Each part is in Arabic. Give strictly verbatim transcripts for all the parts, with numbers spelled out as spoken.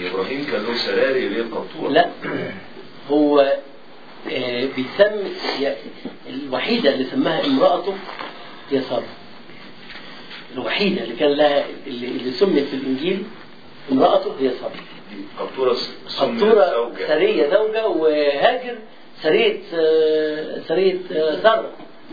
يعني ابراهيم كان له سراري غير قطورة؟ لا، هو آه بيسمي الوحيدة اللي سماها امرأته هي سارة. الوحيدة اللي كان لها اللي, اللي سميت في الإنجيل امرأته هي سارة. قطورة قطورة سرية زوجة، وهاجر سرية آه سرية آه سارة.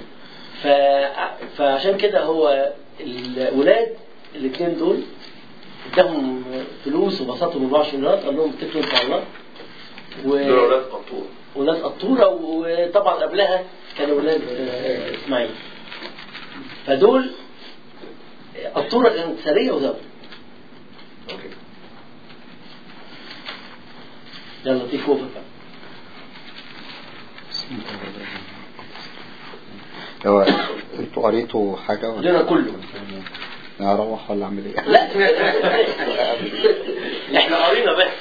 فعشان كده هو الأولاد الاثنين دول اداهم فلوس وبسطهم أربعة وعشرين قيراط، قال لهم اتكلوا على الله. و... دول أولاد قطورة. أولاد قطورة، وطبعا قبلها كانوا أولاد إسماعيل. فدول قطورة كانت سرية وزوجة. أوكي. يلا تيجي وفق. هو انتوا قريتوا حاجة ولا؟ قرينا كله. اروح ولا اعمل ايه؟ لا احنا قرينا بس.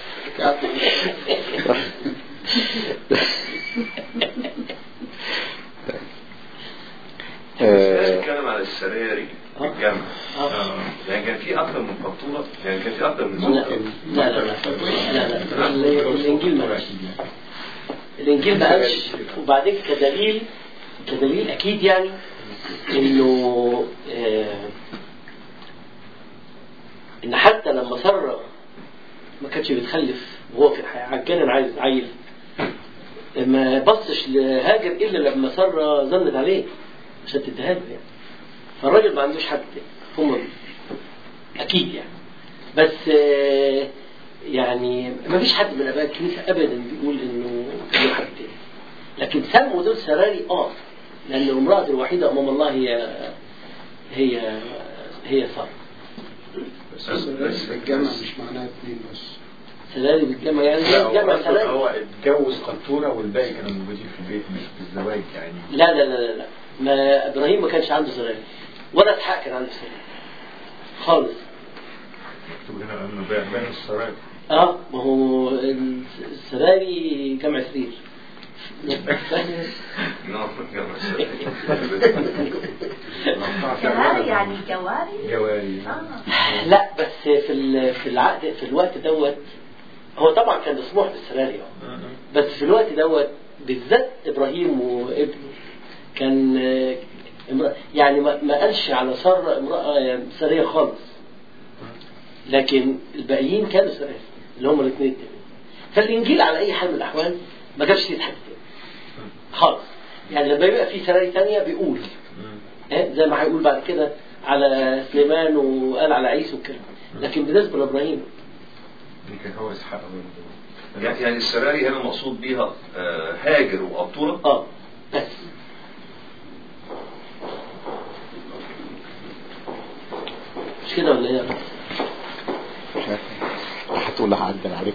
نتكلم على السراري في الجامعة. يعني كان في أكثر من قطورة، يعني كان في أكثر من زوجة. لا لا لا لا لا الإنجيل ما قالش. الإنجيل ما قالش. وبعدين كدليل كدليل أكيد يعني إنه آه إن حتى لما سارة ما كانش بيتخلف وهو كان عايز عيل، ما بصش لهاجر إلا لما سارة ظنت عليه عشان تتهاجر يعني. فالراجل ما عندوش حد هم أكيد يعني. بس يعني ما فيش حد من أباء الكنيسة أبدا بيقول إنه له حد تاني، لكن سموا دول سراري آه لأن المرأة الوحيدة أمام الله هي هي هي سارة. بس الجامعة مش معناها اثنين بس. سراري بالجامعة يعني جامعة سراري. هو اتجوز قطورة والباقي كانوا موجودين في البيت مش في الزواج يعني. لا لا لا لا ما إبراهيم ما كانش عنده سراري ولا إسحاق كان عنده سراري خالص. مكتوب هنا انه بين السراري. اه ما هو السراري جمع سرير. جواري يعني جواري جواري لا بس في في العقد في الوقت دوت هو طبعا كان مسموح بالسراري بس في الوقت دوت بالذات ابراهيم وابنه كان يعني ما قالش على سارة امرأة سرية خالص، لكن الباقيين كانوا سرية اللي هم الاثنين. فالإنجيل على أي حال من الأحوال ما جابش سيرة حد خالص. يعني لما يبقى في سراري تانية بيقول إيه زي ما هيقول بعد كده على سليمان وقال على عيسى وكده، لكن بالنسبة لإبراهيم كان هو إسحاق. يعني السراري هنا مقصود بيها هاجر وقطورة. اه بس مش كده ولا ايه؟ هتقول هعدل عليك.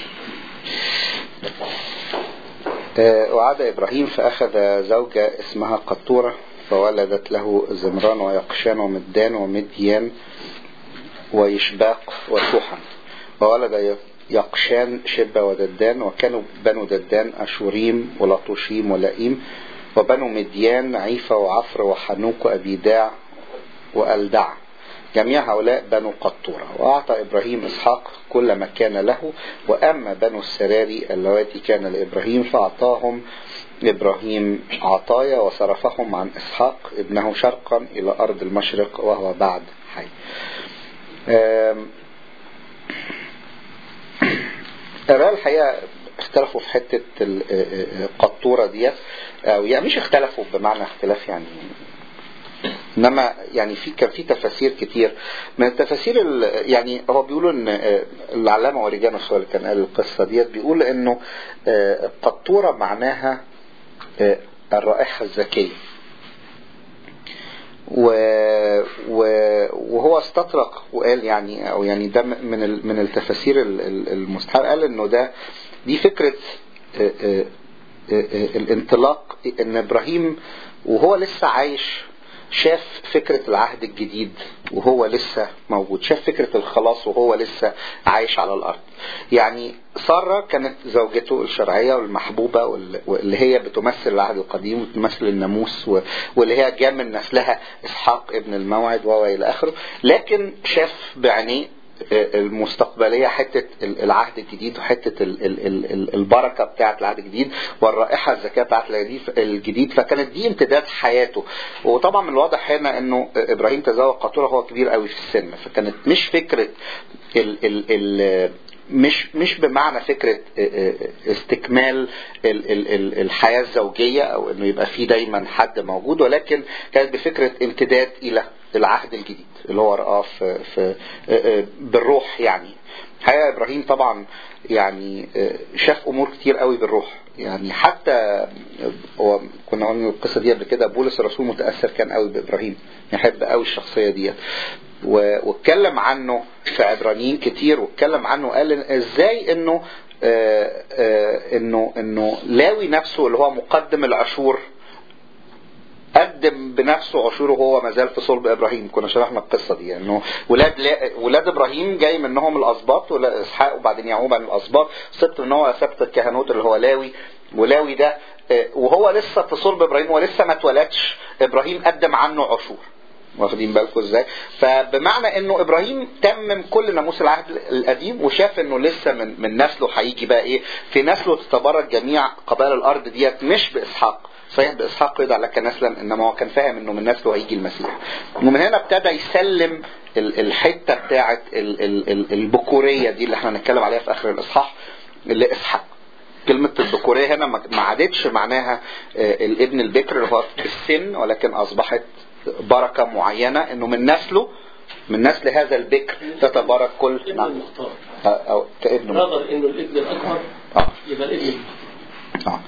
وعاد إبراهيم فأخذ زوجة اسمها قطورة فولدت له زمران ويقشان ومدان ومديان ويشباق وشوحا. وولد يقشان شبة وددان، وكانوا بنو ددان أشوريم ولطوشيم ولائيم، وبنو مديان عيفة وعفر وحنوك وأبيداع وألدع، جميع هؤلاء بنو قطورة. وأعطى إبراهيم إسحاق كل ما كان له. وأما بنو السراري اللواتي كان لإبراهيم فأعطاهم إبراهيم عطايا وصرفهم عن إسحاق ابنه شرقا إلى أرض المشرق وهو بعد حي. أبا الحقيقة اختلفوا في حتة القطورة ديت، أو يعني مش اختلفوا بمعنى اختلاف يعني، انما يعني في كان في تفاسير كتير من التفاسير. يعني هو بيقولوا ان العلامه اوريجانوس هو اللي كان قال القصه ديت، بيقول انه قطوره معناها الرائحه الزكيه، وهو استطرق وقال يعني او يعني ده من من التفاسير المستحيل، قال انه ده دي فكره الانطلاق، ان ابراهيم وهو لسه عايش شاف فكرة العهد الجديد وهو لسه موجود، شاف فكرة الخلاص وهو لسه عايش على الأرض. يعني سارة كانت زوجته الشرعية والمحبوبة واللي هي بتمثل العهد القديم وتمثل الناموس، واللي هي جاء من نسلها إسحاق ابن الموعد وإلى آخره، لكن شاف بعينيه المستقبلية حتة العهد الجديد وحتة البركة بتاعة العهد الجديد والرائحة الزكاة بتاعة الجديد، فكانت دي امتداد حياته. وطبعا من الواضح هنا انه ابراهيم تزوج قطورة هو كبير قوي في السن، فكانت مش فكرة ال ال ال مش مش بمعنى فكرة استكمال الحياة الزوجية او انه يبقى فيه دايما حد موجود، ولكن كانت بفكرة امتداد الى العهد الجديد اللي هو رآه في, في بالروح. يعني حقيقة ابراهيم طبعا يعني شاف امور كتير قوي بالروح، يعني حتى هو كنا قلنا القصة دي قبل كده، بولس الرسول متأثر كان قوي بابراهيم، يحب قوي الشخصية دي واتكلم عنه في عبرانيين كتير، واتكلم عنه قال ازاي انه آآ آآ انه انه لاوي نفسه اللي هو مقدم العشور قدم بنفسه عشوره وهو ما زال في صلب ابراهيم. كنا شرحنا القصه دي انه يعني ولاد ولاد ابراهيم جاي منهم الاسباط واسحاق وبعدين يعقوب عن الاسباط، سبت ان هو سبت الكهنوت اللي هو لاوي، ولاوي ده وهو لسه في صلب ابراهيم ولسه ما اتولدش ابراهيم قدم عنه عشور. واخدين بالكم ازاي؟ فبمعنى انه ابراهيم تمم كل ناموس العهد القديم وشاف انه لسه من من نسله هيجي بقى ايه، في نسله تتبارك جميع قبائل الارض ديت، مش باسحاق. صحيح باسحاق يدعى لك نسلا، انما هو كان فاهم انه من نسله هيجي المسيح. ومن هنا ابتدى يسلم الحته بتاعه البكوريه دي اللي احنا هنتكلم عليها في اخر الاصحاح لاسحاق. كلمة البكورية هنا ما عادتش معناها الابن البكر اللي هو في السن، ولكن اصبحت بركة معينة انه من نسله من نسل هذا البكر تتبارك كل ابن المختار او كابن نظر انه الابن الاكبر اه يبقى الابن اه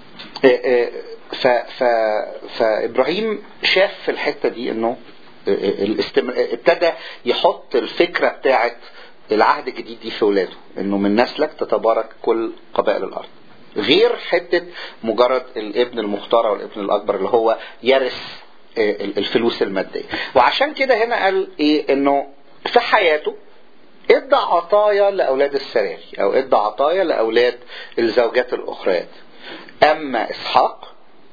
ف ف فابراهيم شاف في الحتة دي انه الاستم... ابتدى يحط الفكرة بتاعت العهد الجديد دي في ولاده، انه من نسلك تتبارك كل قبائل الارض، غير حتة مجرد الابن المختار او الابن الاكبر اللي هو يرث الفلوس المادية. وعشان كده هنا قال ايه، انه في حياته ادى عطايا لاولاد السراري او ادى عطايا لاولاد الزوجات الاخريات. اما اسحاق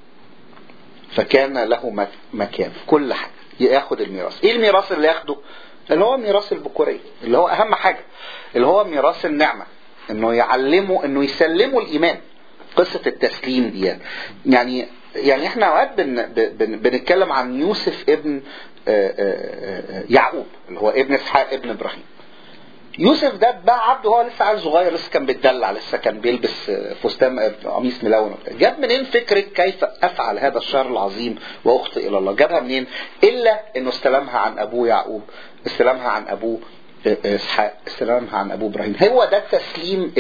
فكان له مكان في كل حاجة ياخد الميراث. ايه الميراث اللي ياخده؟ اللي هو ميراث البكورية، اللي هو اهم حاجة، اللي هو ميراث النعمة، انه يعلمه انه يسلمه الايمان. قصة التسليم دي يعني يعني احنا اوقات بن بن بنتكلم عن يوسف ابن يعقوب اللي هو ابن اسحاق ابن ابراهيم. يوسف ده باع عبده وهو لسه عيل صغير، لسه كان بيتدلع، لسه كان بيلبس فستان قميص ملون. جاب منين فكرة كيف افعل هذا الشر العظيم واخطئ الى الله؟ جابها منين الا انه استلمها عن ابوه يعقوب، استلمها عن ابوه اسحاق، استلمها عن ابوه ابراهيم. هو ده التسليم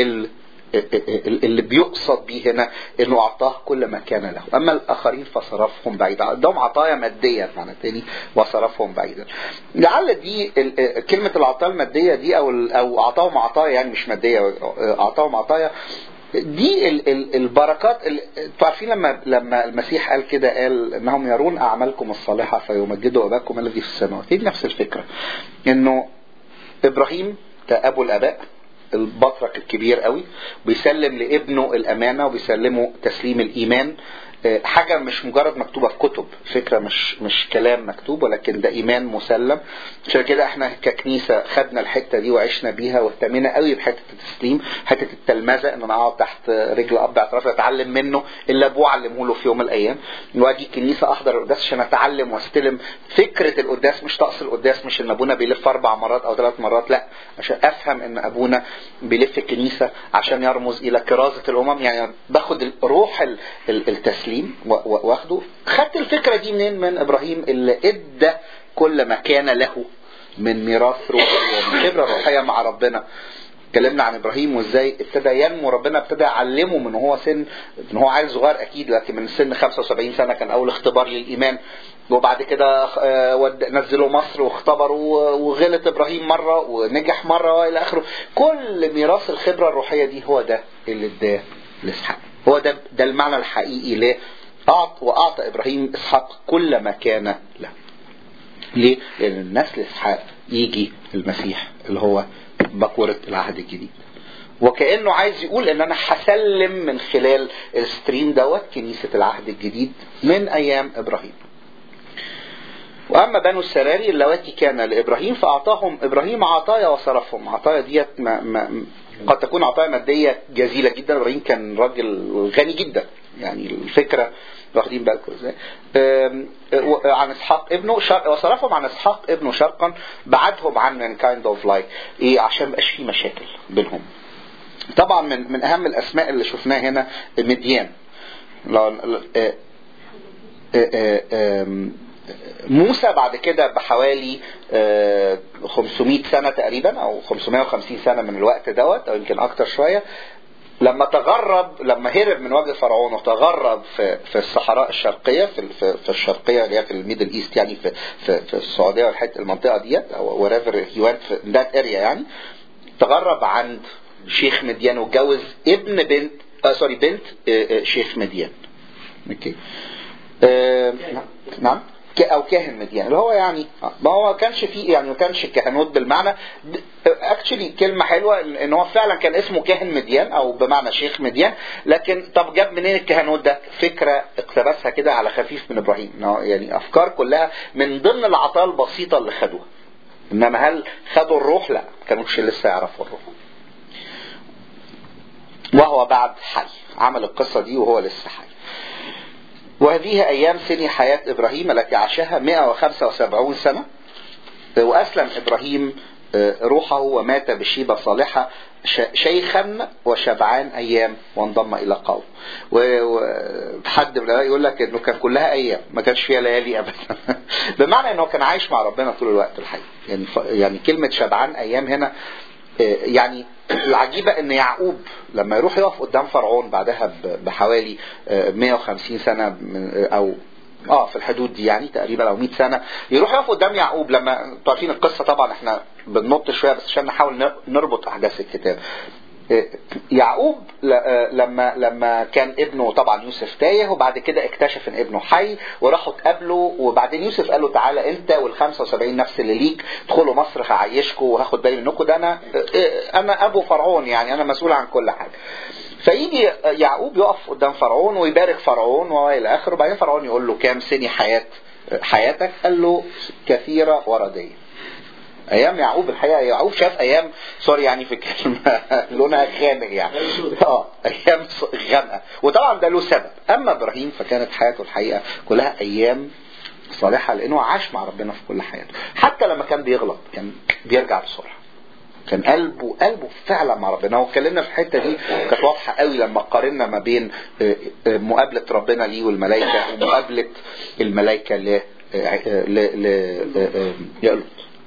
اللي بيقصد به هنا، انه اعطاه كل ما كان له. اما الاخرين فصرفهم بعيدا، عندهم عطايا ماديه معنى تاني وصرفهم بعيدا. لعل دي كلمه العطايا الماديه دي او او اعطاهم عطايا يعني مش ماديه، اعطاهم عطايا دي البركات. انتوا عارفين لما لما المسيح قال كده، قال انهم يرون اعمالكم الصالحه فيمجدوا اباكم الذي في السماوات. هي نفس الفكره، انه ابراهيم كابو الاباء البطرك الكبير قوي بيسلم لابنه الامانه وبيسلمه تسليم الايمان، حاجه مش مجرد مكتوبه في كتب، فكره مش مش كلام مكتوب، ولكن ده ايمان مسلم. عشان كده احنا ككنيسه خدنا الحته دي وعشنا بيها واهتمينا قوي بحته التسليم، حته التلمذه، ان انا اقعد تحت رجل اب اعتراف اتعلم منه اللي ابوه علمه له في يوم من الايام، واجي الكنيسه احضر القداس عشان اتعلم واستلم فكره القداس، مش طقس القداس، مش ان ابونا بيلف اربع مرات او ثلاث مرات، لا، عشان افهم ان ابونا بيلف الكنيسه عشان يرمز الى كرازه الامم. يعني باخد روح التسليم واخده. خدت الفكرة دي منين؟ من ابراهيم اللي ادى كل ما كان له من ميراث روحي ومن خبرة روحية مع ربنا. اتكلمنا عن ابراهيم وازاي ابتدى ينمو، ربنا ابتدى يعلمه من هو سن، من هو عيل صغير اكيد، لكن من سن خمسة وسبعين سنة كان اول اختبار للايمان، وبعد كده نزلوا مصر واختبروا، وغلط ابراهيم مرة ونجح مرة والى اخره. كل ميراث الخبرة الروحية دي هو ده اللي اداه لاسحاق. هو ده ده المعنى الحقيقي ليه أعطى وأعطى إبراهيم إسحاق كل ما كان له. ليه؟ لأن النسل إسحاق يجي المسيح اللي هو بكورة العهد الجديد، وكأنه عايز يقول إن أنا هسلم من خلال الستريم دوت كنيسة العهد الجديد من أيام إبراهيم. واما بنو السراري اللواتي كان لابراهيم فاعطاهم ابراهيم عطايا وصرفهم. عطايا ديت ما ما قد تكون عطايا ماديه جزيله جدا. ابراهيم كان راجل غني جدا، يعني الفكره واخدين بالكم ازاي. عن اسحاق ابنه وصرفهم عن اسحاق ابنه شرقا، بعدهم عن كايند اوف لايك ايه عشان ما يبقاش في مشاكل بينهم. طبعا من من اهم الاسماء اللي شفناها هنا مديان. موسى بعد كده بحوالي خمسمائة سنة تقريبا او خمسمائة وخمسين سنة من الوقت دوت او يمكن اكتر شوية، لما تغرب لما هرب من وجه فرعون وتغرب في في الصحراء الشرقيه في في الشرقيه اللي هي في الميدل ايست، يعني في في, في السعوديه والحته المنطقه ديت او wherever he went في that area، يعني تغرب عند شيخ مديان واتجوز ابن بنت آه سوري بنت آه آه شيخ مديان. اوكي آه نعم او كاهن مديان اللي هو يعني ما هو كانش فيه يعني ما كانش كهنوت بالمعنى اكشلي كلمه حلوه ان هو فعلا كان اسمه كاهن مديان او بمعنى شيخ مديان. لكن طب جاب منين الكهنوت ده؟ فكره اقتبسها كده على خفيف من ابراهيم، يعني افكار كلها من ضمن العطايا البسيطه اللي خدوها. انما هل خدوا الروح؟ لا، كانوش لسه يعرفوا الروح. وهو بعد حي عمل القصه دي وهو لسه حي. وهذه أيام سن حياة إبراهيم التي عاشها مئة وخمسة وسبعين سنة. وأسلم إبراهيم روحه ومات بشيبة صالحة شيخا وشبعان أيام وانضم إلى قوم. وحد من يقول لك إنه كان كلها أيام، ما كانش فيها ليالي أبدا. بمعنى إنه كان عايش مع ربنا طول الوقت الحقيقة. يعني يعني كلمة شبعان أيام هنا يعني العجيبة ان يعقوب لما يروح يقف قدام فرعون بعدها بحوالي مئة وخمسين سنة او اه في الحدود دي يعني تقريبا او مئة سنة، يروح يقف قدام يعقوب. لما تعرفين القصة طبعا احنا بننط شوية بس عشان نحاول نربط احداث الكتاب. يعقوب لما لما كان ابنه طبعا يوسف تايه، وبعد كده اكتشف ان ابنه حي وراحوا تقابله، وبعدين يوسف قال له تعالى انت والخمسة وسبعين نفس اللي ليك ادخلوا مصر هعيشكم وهاخد بالي منكم، ده انا انا ابو فرعون، يعني انا مسؤول عن كل حاجه. فيجي يعقوب يقف قدام فرعون ويبارك فرعون والى اخره. وبعدين فرعون يقول له كام سنه حياه حياتك؟ قال له كثيره ورديه. ايام يعقوب الحقيقه يعقوب شاف ايام سوري يعني في كلمه لونها غامق يعني اه ايام غامقه، وطبعا ده له سبب. اما ابراهيم فكانت حياته الحقيقه كلها ايام صالحه لانه عاش مع ربنا في كل حياته. حتى لما كان بيغلط كان بيرجع بسرعه، كان قلبه قلبه فعلا مع ربنا. واتكلمنا في الحته دي كانت واضحه قوي لما قارنا ما بين مقابله ربنا ليه والملائكه ومقابله الملائكه ل ل ل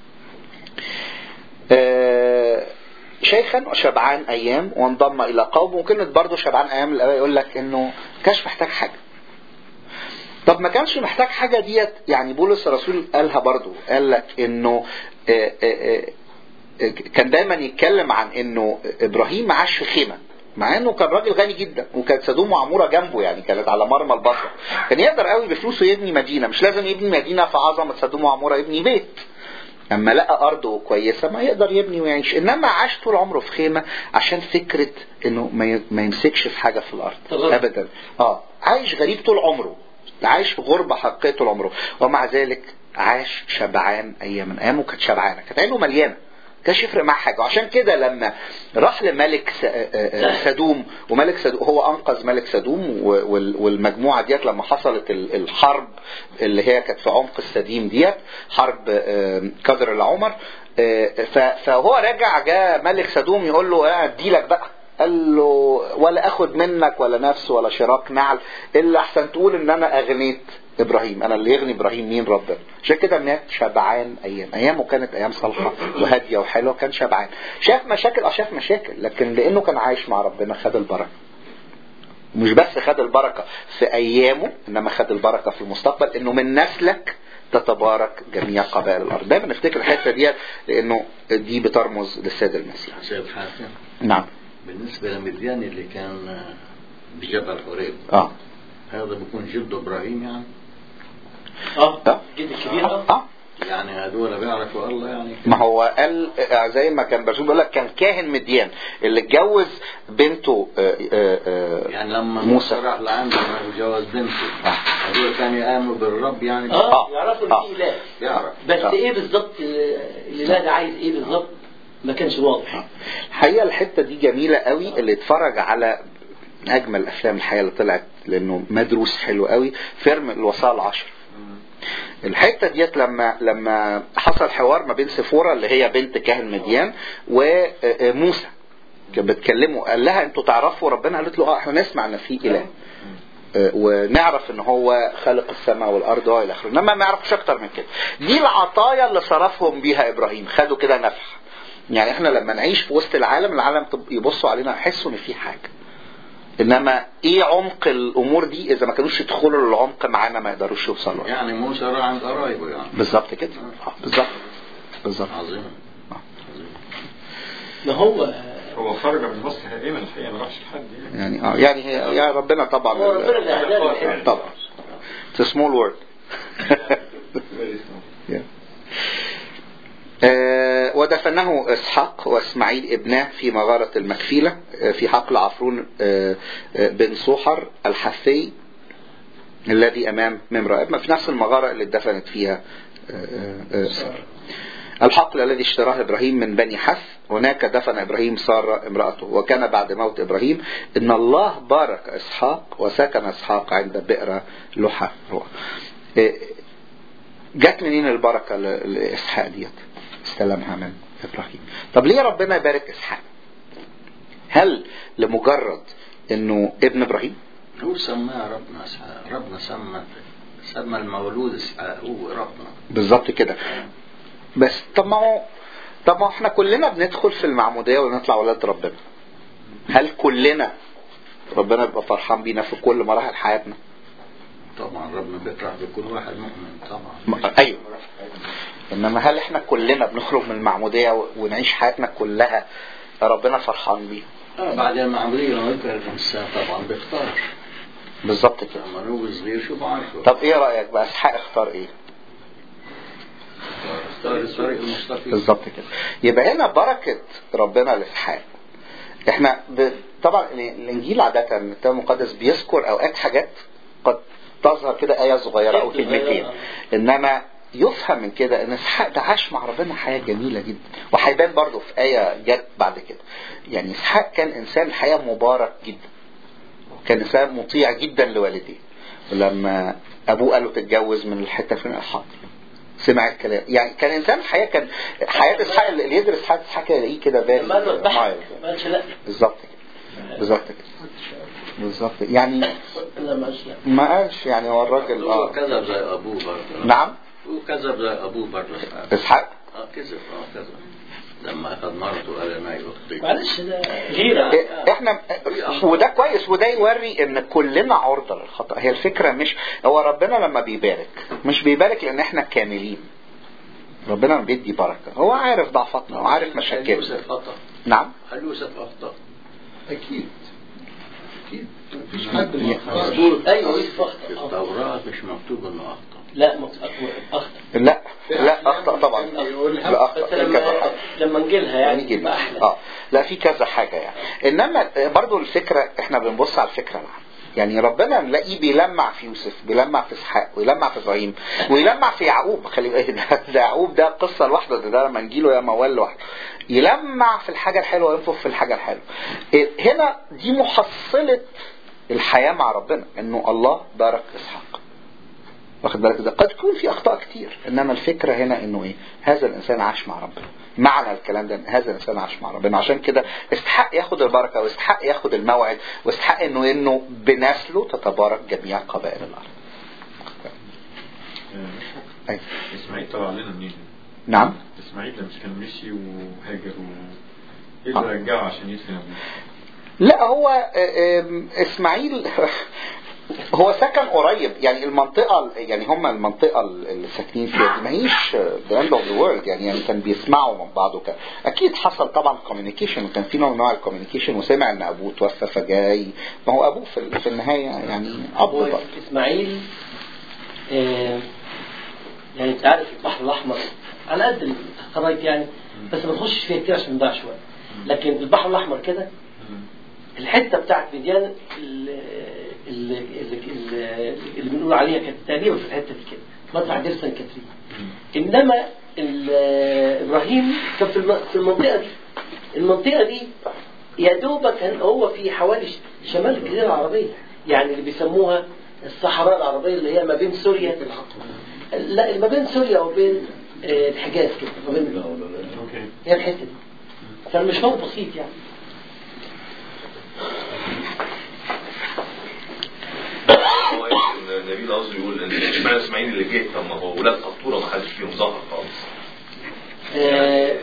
آه شيخا وشبعان ايام وانضم الى قوم. وكانت برضو شبعان ايام الاول يقول لك انه كانش محتاج حاجه. طب ما كانش محتاج حاجه ديت يعني بولس الرسول قالها برضو، قال لك انه آه آه آه كان دايما يتكلم عن انه ابراهيم عاش في خيمه مع انه كان راجل غني جدا وكانت سدوم وعموره جنبه، يعني كانت على مرمى البصر. كان يقدر قوي بفلوسه يبني مدينه، مش لازم يبني مدينه في عظمه سدوم وعموره، يبني بيت. اما لقى ارضه كويسه ما يقدر يبني ويعيش. انما عاش طول عمره في خيمه عشان فكره انه ما يمسكش في حاجه في الارض ابدا. اه عايش غريب طول عمره، عايش في غربه حقيقيه طول عمره، ومع ذلك عاش شبعان ايام. ايامه كانت شبعانه، كانت عينه مليانه، كانش يفرق معاه حاجه. وعشان كده لما راح لملك سدوم، وملك سدوم هو انقذ ملك سدوم والمجموعه ديت لما حصلت الحرب اللي هي كانت في عمق السديم ديت، حرب قدر العمر. فهو راجع جاء ملك سدوم يقول له ادي لك بقى، قال له ولا اخد منك ولا نفس ولا شراك نعل الا احسن تقول ان انا اغنيت ابراهيم. انا اللي يغني ابراهيم مين؟ ربنا. عشان كده مات شبعان ايام. ايامه كانت ايام صالحه وهاديه وحلوه، كان شبعان. شاف مشاكل اه شاف مشاكل، لكن لانه كان عايش مع ربنا خد البركه. مش بس خد البركه في ايامه، انما خد البركه في المستقبل، انه من نسلك تتبارك جميع قبائل الارض. دايما نفتكر الحته دي لانه دي بترمز للسيد المسيح. سيد حاتم. نعم. بالنسبه لمديان اللي كان بجبل حريب، اه هذا بيكون جد ابراهيم يعني؟ اه جد كبير. اه يعني هذول بيعرفوا الله يعني. ما هو قال زي ما كان برسول بيقول لك كان كاهن مديان اللي اتجوز بنته آآ آآ يعني لما موسى راح لعنده وجوز بنته هذول كانوا يامنوا بالرب يعني. اه يعرفوا ان في اله يعرف بس آه. ايه بالظبط الاله ده عايز ايه بالظبط ما كانش واضح. الحقيقه الحته دي جميله قوي، اللي اتفرج على اجمل افلام الحقيقه اللي طلعت لانه مدروس حلو قوي، فيلم الوصايا العشر. الحته ديت لما لما حصل حوار ما بين سفورة اللي هي بنت كاهن مديان وموسى كانوا بيتكلموا، قال لها انتوا تعرفوا ربنا؟ قالت له اه احنا نسمع ان في اله ونعرف ان هو خلق السماء والارض والى اخره، انما ما يعرفوش اكتر من كده. دي العطايا اللي صرفهم بيها ابراهيم، خدوا كده نفح. يعني احنا لما نعيش في وسط العالم، العالم يبصوا علينا يحسوا ان في حاجه، انما ايه عمق الامور دي اذا ما كانوش يدخلوا للعمق معانا ما يقدروش يوصلوا. يعني موسى راح عند قرايبه يعني. بالظبط كده. اه بالظبط بالظبط. عظيم. ما هو هو خرج من مصر هائما الحقيقه، ما راحش لحد يعني. يعني اه يعني هي يا ربنا طبعا. هو ربنا اللي هداه طبعا. It's a small word. yeah. آه ودفنه إسحاق وإسماعيل ابناه في مغارة المكفيلة آه في حقل عفرون آه آه بن صوحر الحثي الذي أمام ممرأ، ما في نفس المغارة اللي اتدفنت فيها آه آه سارة. الحقل الذي اشتراه إبراهيم من بني حث، هناك دفن إبراهيم سارة امرأته. وكان بعد موت إبراهيم إن الله بارك إسحاق وسكن إسحاق عند بئر لحى. آه جت منين البركة لإسحاق ديت؟ استلمها من إبراهيم. طب ليه ربنا يبارك إسحاق؟ هل لمجرد إنه ابن إبراهيم؟ هو سماه ربنا إسحاق، ربنا سمى سمى المولود إسحاق هو ربنا. بالظبط كده. بس طب ما هو طب ما احنا كلنا بندخل في المعمودية ونطلع ولاد ربنا. هل كلنا ربنا بيبقى فرحان بينا في كل مراحل حياتنا؟ طبعا ربنا بيفرح بكل واحد مؤمن طبعا. ايوه. انما هل احنا كلنا بنخرج من المعمودية ونعيش حياتنا كلها ربنا فرحان بيه؟ اه بعد المعمودية لما يكبر الانسان طبعا بيختار. بالظبط كده. لما هو صغير شو بعرفه. طب ايه رأيك بقى إسحاق اختار ايه؟ اختار الطريق المستقيم. بالظبط كده. يبقى هنا بركة ربنا لإسحاق. احنا ب... طبعا الانجيل عادة الكتاب المقدس بيذكر اوقات حاجات قد تظهر كده آية صغيرة او كلمتين، انما يفهم من كده ان إسحاق ده عاش مع ربنا حياة جميلة جدا، وهيبان برضه في آية جت بعد كده. يعني إسحاق كان انسان حياة مبارك جدا، كان انسان مطيع جدا لوالديه. ولما ابوه قال له تتجوز من الحتة فين الحاضر سمع الكلام. يعني كان انسان الحياة كان حياة إسحاق اللي يدرس حياة إسحاق يلاقيه كده بارد مايل. بالظبط كده بالظبط كده بالظبط. يعني ما قالش يعني هو الراجل اه كذب زي ابوه برضه. نعم هو كذب زي ابوه برضه إسحاق. اه كذب اه كذب لما اخذ مرته قال انا اختي. معلش ده غيره. احنا وده كويس، وده يوري ان كلنا عرضة للخطأ. هي الفكرة مش هو ربنا لما بيبارك مش بيبارك لان احنا كاملين. ربنا بيدي بركة، هو عارف ضعفتنا وعارف مشاكلنا. يوسف خطأ. نعم. هل يوسف اخطأ؟ اكيد اكيد مفيش حد مظبوط. ايوه يوسف اخطأ. في التوراة مش مكتوب انه اخطأ. لا اخطأ. لا لا اخطأ طبعا. لا اخطأ لما لما نجيلها يعني نجيلها. اه لا في كذا حاجة يعني. انما برضو الفكرة احنا بنبص على الفكرة العامة. يعني ربنا نلاقيه بيلمع في يوسف، بيلمع في إسحاق، ويلمع في إبراهيم، ويلمع في يعقوب. خلي بالك ده يعقوب ده قصة لوحده، ده, ده لما نجيله يا موال لوحده. يلمع في الحاجة الحلوة وينفخ في الحاجة الحلوة. هنا دي محصلة الحياة مع ربنا، انه الله بارك إسحاق. واخد بالك ده قد يكون في اخطاء كتير، انما الفكرة هنا انه ايه؟ هذا الانسان عاش مع ربنا. معنى الكلام ده هذا الانسان عاش مع ربنا، عشان كده استحق ياخد البركة واستحق ياخد الموعد واستحق انه انه بنسله تتبارك جميع قبائل الارض. أيه. اسماعيل طلع لنا منين؟ نعم. اسماعيل ده مش كان مشي وهاجر و ايه اللي رجعه عشان يدفن ابوه؟ لا هو اسماعيل هو سكن قريب. يعني المنطقة يعني هم المنطقة اللي ساكنين فيها ما هيش the end of the world. يعني, يعني كان بيسمعوا من بعض وكان أكيد حصل طبعا communication، وكان في نوع من انواع communication، وسمع إن أبوه توفى فجاي. ما هو أبوه في, في النهاية يعني أبوه. إسماعيل آه يعني انت عارف البحر الاحمر على قد الخرايط يعني، بس ما نخشش فيها كتير عشان نضيع شويه. لكن البحر الاحمر كده الحته بتاعت مديان اللي, اللي, اللي, اللي بنقول عليها كانت تقريبا في الحته دي كده مطلع دير سان كاترين. انما ابراهيم كان في المنطقه دي. المنطقه دي يا دوبك كان هو في حوالي شمال الجزيره العربيه، يعني اللي بيسموها الصحراء العربيه اللي هي ما بين سوريا، لا ما بين سوريا وبين الحجاز كده، ما بين هي الحته دي. فالمشوار بسيط يعني. هو النبي قصده يقول ان اشمعنى اسماعيل اللي جه؟ طب ما هو ولاد قطوره ما حدش فيهم ظهر خالص. آه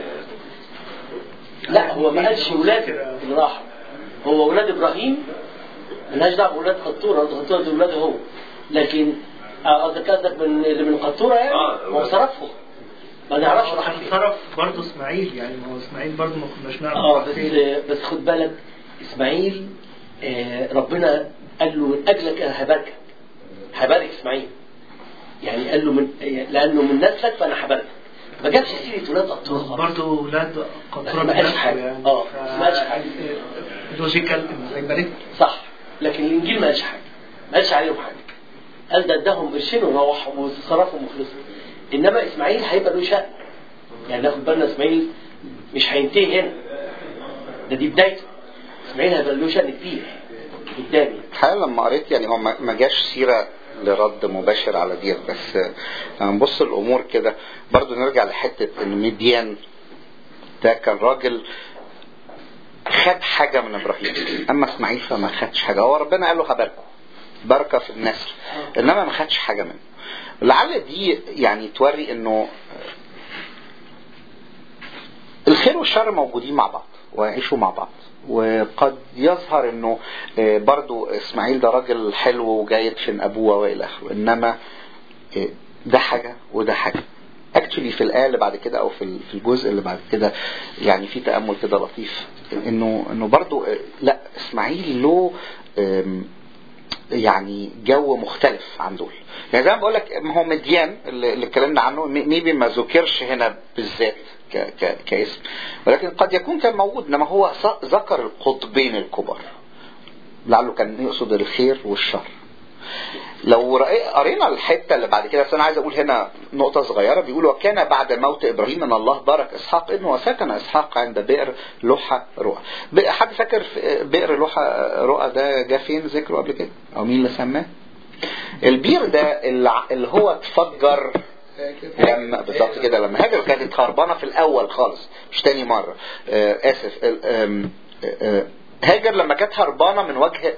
لا هو ما قالش ولاد اللي راحوا، هو ولاد ابراهيم مالهاش دعوه بولاد قطوره، قطوره دول ولاده هو. لكن قصدك قصدك من اللي من قطوره يعني هو صرفهم ما نعرفش راح فين. صرف برضه اسماعيل يعني، ما هو اسماعيل برضه ما كناش نعرف. اه بس بس خد بالك اسماعيل آه ربنا قال له من اجلك انا هباركك، هبارك اسماعيل يعني قال له من لانه من نسلك فانا هباركك. ما جابش سيره ولاد قطوره خالص، برضه ولاد قطوره ما قالش حاجه يعني. اه ما قالش حاجه لوجيكال هيبارك صح، لكن الانجيل ما قالش حاجه، ما قالش عليهم حاجه. قال ده اداهم قرشين وروحوا وصرفوا وخلصوا. انما اسماعيل هيبقى له شأن يعني، ناخد بالنا اسماعيل مش هينتهي هنا، ده دي بدايته. اسماعيل هيبقى له شأن كبير قدامي. الحقيقة لما قريت يعني هو ما جاش سيرة لرد مباشر على دير، بس لما نبص الامور كده برضو نرجع لحتة ان مديان ده كان راجل خد حاجة من ابراهيم، اما اسماعيل فما خدش حاجة. هو ربنا قال له هباركه بركة في النسل، انما ما خدش حاجة منه. لعل دي يعني توري انه الخير والشر موجودين مع بعض ويعيشوا مع بعض. وقد يظهر انه برضو اسماعيل ده راجل حلو وجاي يدفن ابوه والى اخره، انما ده حاجة وده حاجة. اكتشلي في الآية اللي بعد كده او في الجزء اللي بعد كده يعني في تأمل كده لطيف انه انه برضو لا اسماعيل له يعني جو مختلف عن دول. يعني زي ما بقول لك هو مديان اللي اتكلمنا عنه ميبي ما ذكرش هنا بالذات كاسم، ولكن قد يكون كان موجود، انما هو ذكر القطبين الكبار لعله كان يقصد الخير والشر. لو قرينا الحته اللي بعد كده، بس انا عايز اقول هنا نقطه صغيره. بيقول وكان بعد موت ابراهيم ان الله بارك اسحاق ابنه وسكن اسحاق عند بئر لحى رؤى. حد فاكر بئر لحى رؤى ده جه فين ذكره قبل كده او مين اللي سماه؟ البير ده اللي هو اتفجر لما بالظبط كده لما هاجر كانت خربانه في الاول خالص، مش تاني مره. آه اسف آه آه هاجر لما كانت هربانه من وجه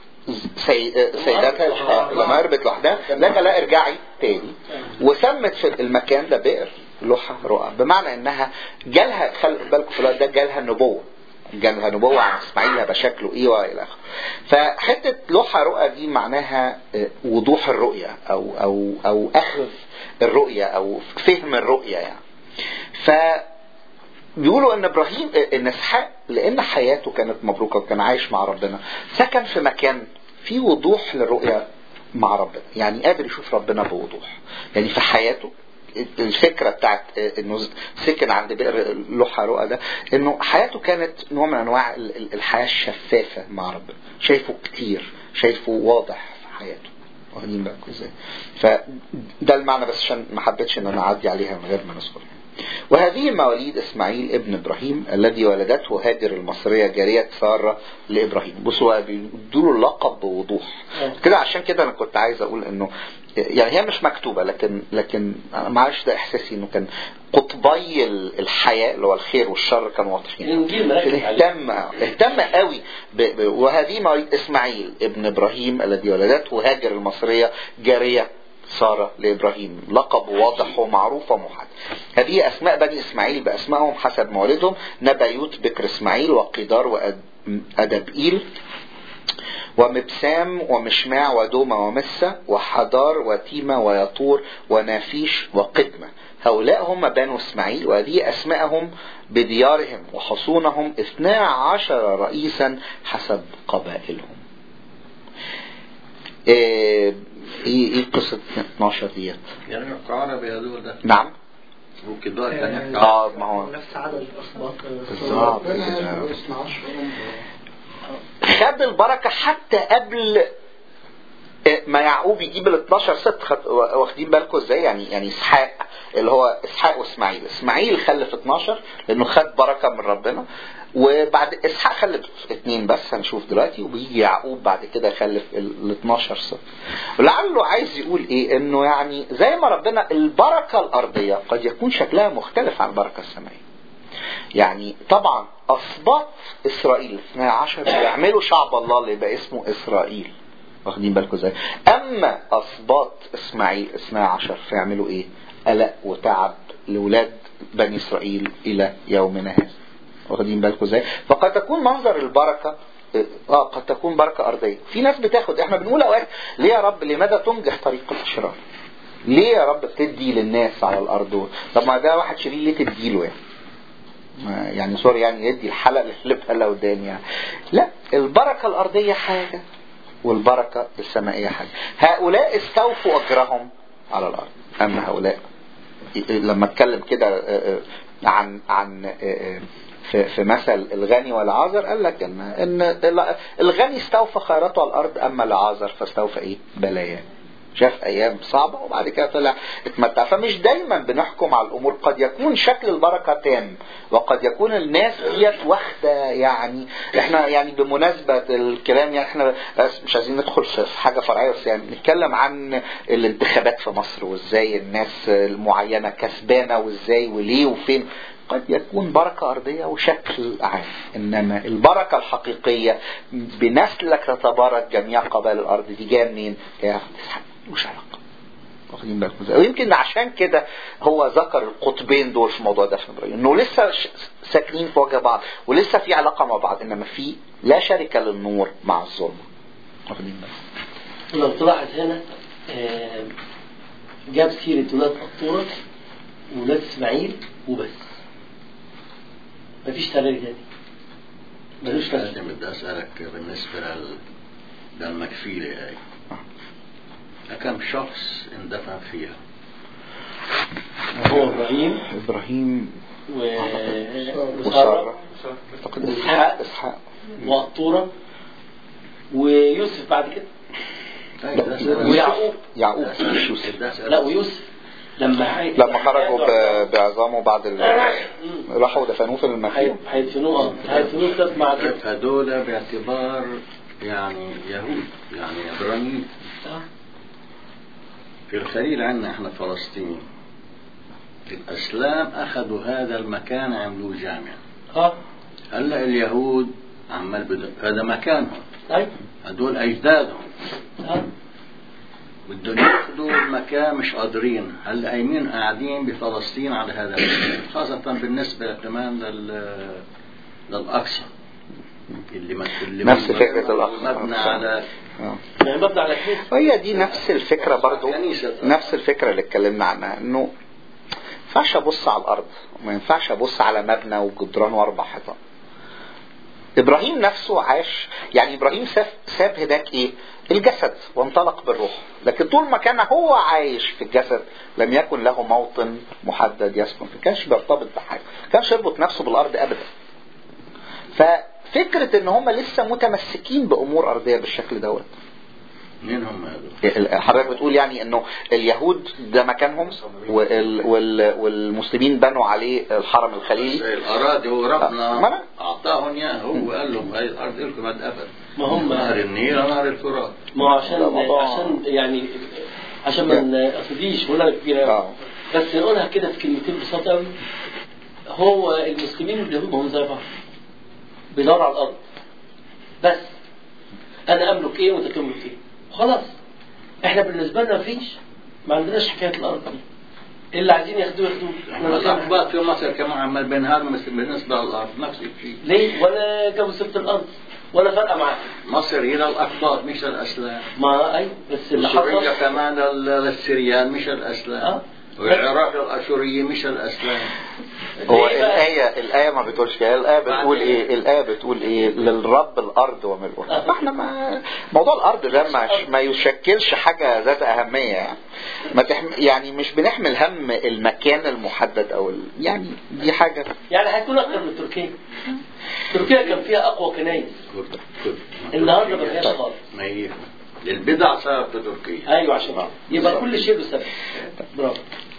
سيداتها لما هربت لوحدها لقى لا ارجعي تاني، وسمت في المكان ده بئر لحى رؤى، بمعنى انها جالها خلق بالكم في الوقت ده جالها النبوه، جالها نبوه عن اسماعيل هيبقى شكله ايه والى اخره. فحته لحى رؤى دي معناها وضوح الرؤيه او او او اخذ الرؤيه او فهم الرؤيه يعني. ف بيقولوا ان ابراهيم ان اسحاق لان حياته كانت مبروكه وكان عايش مع ربنا سكن في مكان فيه وضوح للرؤيه مع ربنا، يعني قادر يشوف ربنا بوضوح. يعني في حياته الفكره بتاعت انه سكن عند بئر لحى رؤى ده انه حياته كانت نوع من انواع الحياه الشفافه مع ربنا، شايفه كتير، شايفه واضح في حياته. واخدين بالكم ازاي؟ فده المعنى، بس عشان ما حبيتش ان انا اعدي عليها من غير ما نذكرها. وهذه مواليد اسماعيل ابن ابراهيم الذي ولدته هاجر المصريه جاريه ساره لابراهيم. بصوا بيدوا له اللقب بوضوح كده، عشان كده انا كنت عايز اقول انه يعني هي مش مكتوبه، لكن لكن معلش ده احساسي انه كان قطبي الحياه اللي هو الخير والشر كانوا واضحين. اهتم اهتم قوي وهذه مواليد اسماعيل ابن ابراهيم الذي ولدته هاجر المصريه جاريه سارة لإبراهيم، لقب واضح ومعروف وموحد. هذه أسماء بني إسماعيل بأسمائهم حسب موالدهم: نبيوت بكر إسماعيل وقدار وأدبئيل ومبسام ومشماع ودومة ومسة وحدار وتيمة ويطور ونافيش وقدمة. هؤلاء هم بنو إسماعيل، وهذه أسمائهم بديارهم وحصونهم اثنا عشر رئيسا حسب قبائلهم. ايه ايه قصة اتناشر ديت؟ يعني عربي هذول ده نعم وكده كان اه ما هو نفس عدد الأسباط بالظبط خد البركة حتى قبل ما يعقوب يجيب ال اتناشر ست. واخدين بالكم ازاي؟ يعني يعني اسحاق اللي هو اسحاق واسماعيل، اسماعيل خلف اتناشر لانه خد بركة من ربنا، وبعد اسحاق خلف اتنين بس هنشوف دلوقتي، وبيجي يعقوب بعد كده يخلف ال اتناشر ست. ولعله عايز يقول ايه؟ انه يعني زي ما ربنا البركة الارضية قد يكون شكلها مختلف عن البركة السمائية. يعني طبعا اسباط اسرائيل اثني عشر يعملوا شعب الله اللي يبقى اسمه اسرائيل، واخدين بالكم ازاي؟ اما اسباط اسماعيل اثني عشر فيعملوا ايه؟ قلق وتعب لاولاد بني اسرائيل الى يومنا هذا، واخدين بالكم ازاي؟ فقد تكون منظر البركه اه قد تكون بركه ارضيه. في ناس بتاخد، احنا بنقول اوقات ليه يا رب لماذا تنجح طريق الاشرار؟ ليه يا رب بتدي للناس على الارض؟ طب ما ده واحد شرير ليه تديله يعني؟ يعني سوري يعني يدي الحلق اللي بقى قدام يعني. لا، البركه الارضيه حاجه والبركه السمائيه حاجه. هؤلاء استوفوا اجرهم على الارض، اما هؤلاء لما اتكلم كده عن عن في في مثل الغني والعازر قال لك ان ان الغني استوفى خيراته على الارض، اما العازر فاستوفى ايه؟ بلاياه. شاف ايام صعبه وبعد كده طلع اتمتع. فمش دايما بنحكم على الامور، قد يكون شكل البركه تام وقد يكون الناس ديت واخده. يعني احنا يعني بمناسبه الكلام يعني احنا مش عايزين ندخل في حاجه فرعيه، بس يعني نتكلم عن الانتخابات في مصر وازاي الناس المعينه كسبانه وازاي وليه وفين. قد يكون بركة أرضية وشكل عام، إنما البركة الحقيقية بنسلك تتبارك جميع قبائل الأرض دي جاية منين؟ هي مش علاقة، واخدين بالكم؟ ويمكن عشان كده هو ذكر القطبين دول في الموضوع ده في إبراهيم، إنه لسه ساكنين في وجه بعض ولسه في علاقة مع بعض، إنما في لا شركة للنور مع الظلم، واخدين بالكم؟ لو تلاحظ هنا جاب سيرة ولاد قطورة وولاد إسماعيل وبس، مفيش تغيير تاني. ملوش فايدة. بدي أسألك بالنسبة لل للمكفيلة هاي كم شخص اندفن فيها؟ هو إبراهيم إبراهيم و... وسارة وإسحاق إسحاق وقطورة ويوسف بعد كده ويعقوب. يعقوب مش يوسف. لا ويوسف لما حي... لما خرجوا بعظامه بعد ال... راحوا دفنوه في المكان. هيدفنوه هيدفنوه ثلاث مع كده. هذول باعتبار يعني يهود يعني عبرانيين. في الخليل عندنا احنا فلسطين، الاسلام اخذوا هذا المكان عملوه جامع. اه هلا اليهود عمال بدأ هذا مكانهم. ايوه هذول اجدادهم. اه بدهم ياخذوا المكان مش قادرين. هلا قايمين قاعدين بفلسطين على هذا المكان، خاصة بالنسبة كمان لل للأقصى اللي اللي نفس فكرة الأقصى مبنى على يعني مبنى على كنيسة. وهي دي نفس الفكرة برضو، نفس الفكرة اللي اتكلمنا عنها، انه ما ينفعش ابص على الارض وما ينفعش ابص على مبنى وجدران واربع حيطان. ابراهيم نفسه عاش، يعني ابراهيم ساب ساب هناك ايه؟ الجسد وانطلق بالروح، لكن طول ما كان هو عايش في الجسد لم يكن له موطن محدد يسكن فيه، كانش بيرتبط بحاجه، كانش يربط نفسه بالارض ابدا. ففكره ان هم لسه متمسكين بامور ارضيه بالشكل دوت. مين هم هذول؟ حضرتك بتقول يعني انه اليهود ده مكانهم وال وال والمسلمين بنوا عليه الحرم الخليلي. الاراضي هو ربنا اعطاهم اياه، هو قال لهم هاي الارض لكم هاد ابد. ما هم نهر النيل ونهر الفرات. ما عشان عشان يعني عشان ما نقصديش هنا كبيره، بس نقولها كده في كلمتين بسيطه قوي. هو المسلمين واليهود هم زي بعض، بيدوروا على الارض بس. انا املك ايه وانت تملك ايه خلاص. احنا بالنسبه لنا مفيش، ما عندناش حكايه الارض دي، اللي عايزين ياخدوه ياخدوه. احنا الاقباط في مصر كمان عمال بينهار بالنسبه للارض نفس الشيء. ليه؟ ولا جابوا سبت الارض ولا فرقه معاك. مصر هي للاقباط مش للاسلام. ما اي بس اللي حصل كمان للسريان مش للاسلام. اه والعراق الأشورية مش الأسلام. هو الآية الآية ما بتقولش كده. الآية بتقول إيه؟ الآية بتقول إيه؟ للرب الأرض وملؤها. فإحنا ما موضوع الأرض ده ما ما يشكلش حاجة ذات أهمية يعني. ما تحم يعني مش بنحمل هم المكان المحدد أو ال... يعني دي حاجة يعني هيكون أكتر من تركيا. تركيا كان فيها أقوى كنايس. النهارده ما فيهاش خالص. ما هي البدع صارت في تركيا. أيوة عشان يبقى كل شيء له سبب. برافو.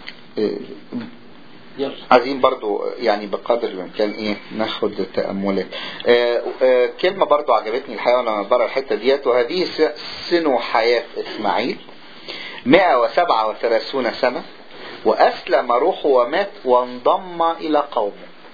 عايزين برضو يعني بقدر الامكان ايه ناخد تأملات. آه آه كلمة برضو عجبتني الحقيقة وانا برا الحتة ديت. وهذه سنو حياة اسماعيل مئة وسبعة وثلاثون سنة واسلم روحه ومات وانضم الى قومه.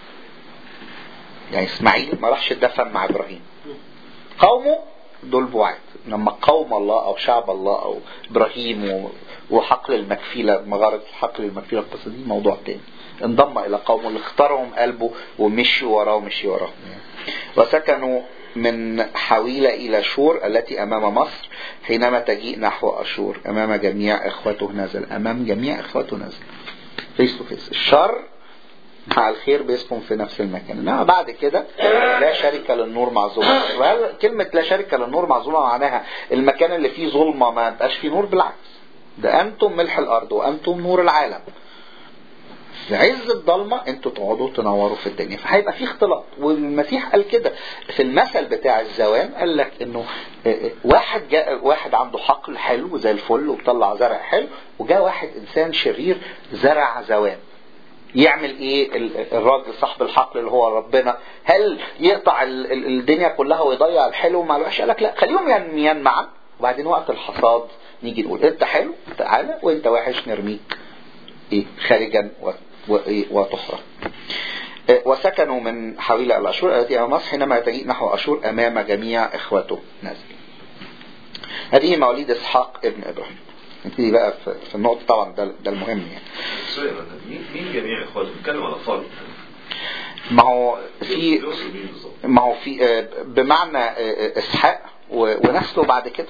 يعني اسماعيل ما راحش دفن مع ابراهيم. قومه دول بعاد، لما قوم الله او شعب الله او ابراهيم وحقل المكفيلة، مغارة حقل المكفيلة القصة دي موضوع تاني. انضم الى قومه اللي اختارهم قلبه ومشي وراه ومشي وراه. وسكنوا من حويلة الى شور التي امام مصر حينما تجيء نحو اشور امام جميع اخوته نزل. امام جميع اخوته نزل فيس تو فيس. الشر مع الخير بيسكن في نفس المكان. انما بعد كده لا شركة للنور مع الظلمة. كلمة لا شركة للنور مع الظلمة معناها المكان اللي فيه ظلمة ما بقاش فيه نور. بالعكس، ده انتم ملح الارض وانتم نور العالم. في عز الضلمة انتوا تقعدوا تنوروا في الدنيا. فهيبقى فيه اختلاط. والمسيح قال كده في المثل بتاع الزوان. قال لك انه واحد جاء واحد عنده حقل حلو زي الفل وبطلع زرع حلو، وجاء واحد انسان شرير زرع زوان. يعمل ايه الراجل صاحب الحقل اللي هو ربنا؟ هل يقطع الدنيا كلها ويضيع الحلو مع الوحش؟ قال لك لا، خليهم ينميان معا، وبعدين وقت الحصاد نيجي نقول انت حلو تعالى وانت وحش نرميك ايه خارجا وتحرق. وسكنوا من حويلة الى اشور التي امام مصر حينما تجيء نحو اشور امام جميع اخوته نازل. هذه مواليد اسحاق ابن ابراهيم. نبتدي بقى في النقطة طبعا ده, ده المهم يعني. مين جميع اخواته؟ بيتكلم على فرد. ما هو في ما هو في بمعنى اسحاق ونسله بعد كده،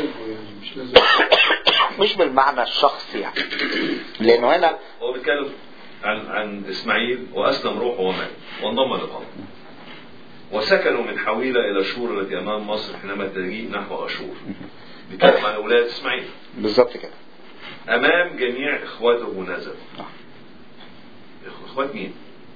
مش بالمعنى الشخصي يعني. لانه هنا هو بيتكلم عن عن اسماعيل واسلم روحه ومات وانضم لقومه. وسكنوا من حويلة الى شور التي امام مصر حينما تجيء نحو اشور. بيتكلم عن اولاد اسماعيل بالظبط كده. امام جميع اخواته نزل. اخوات مين؟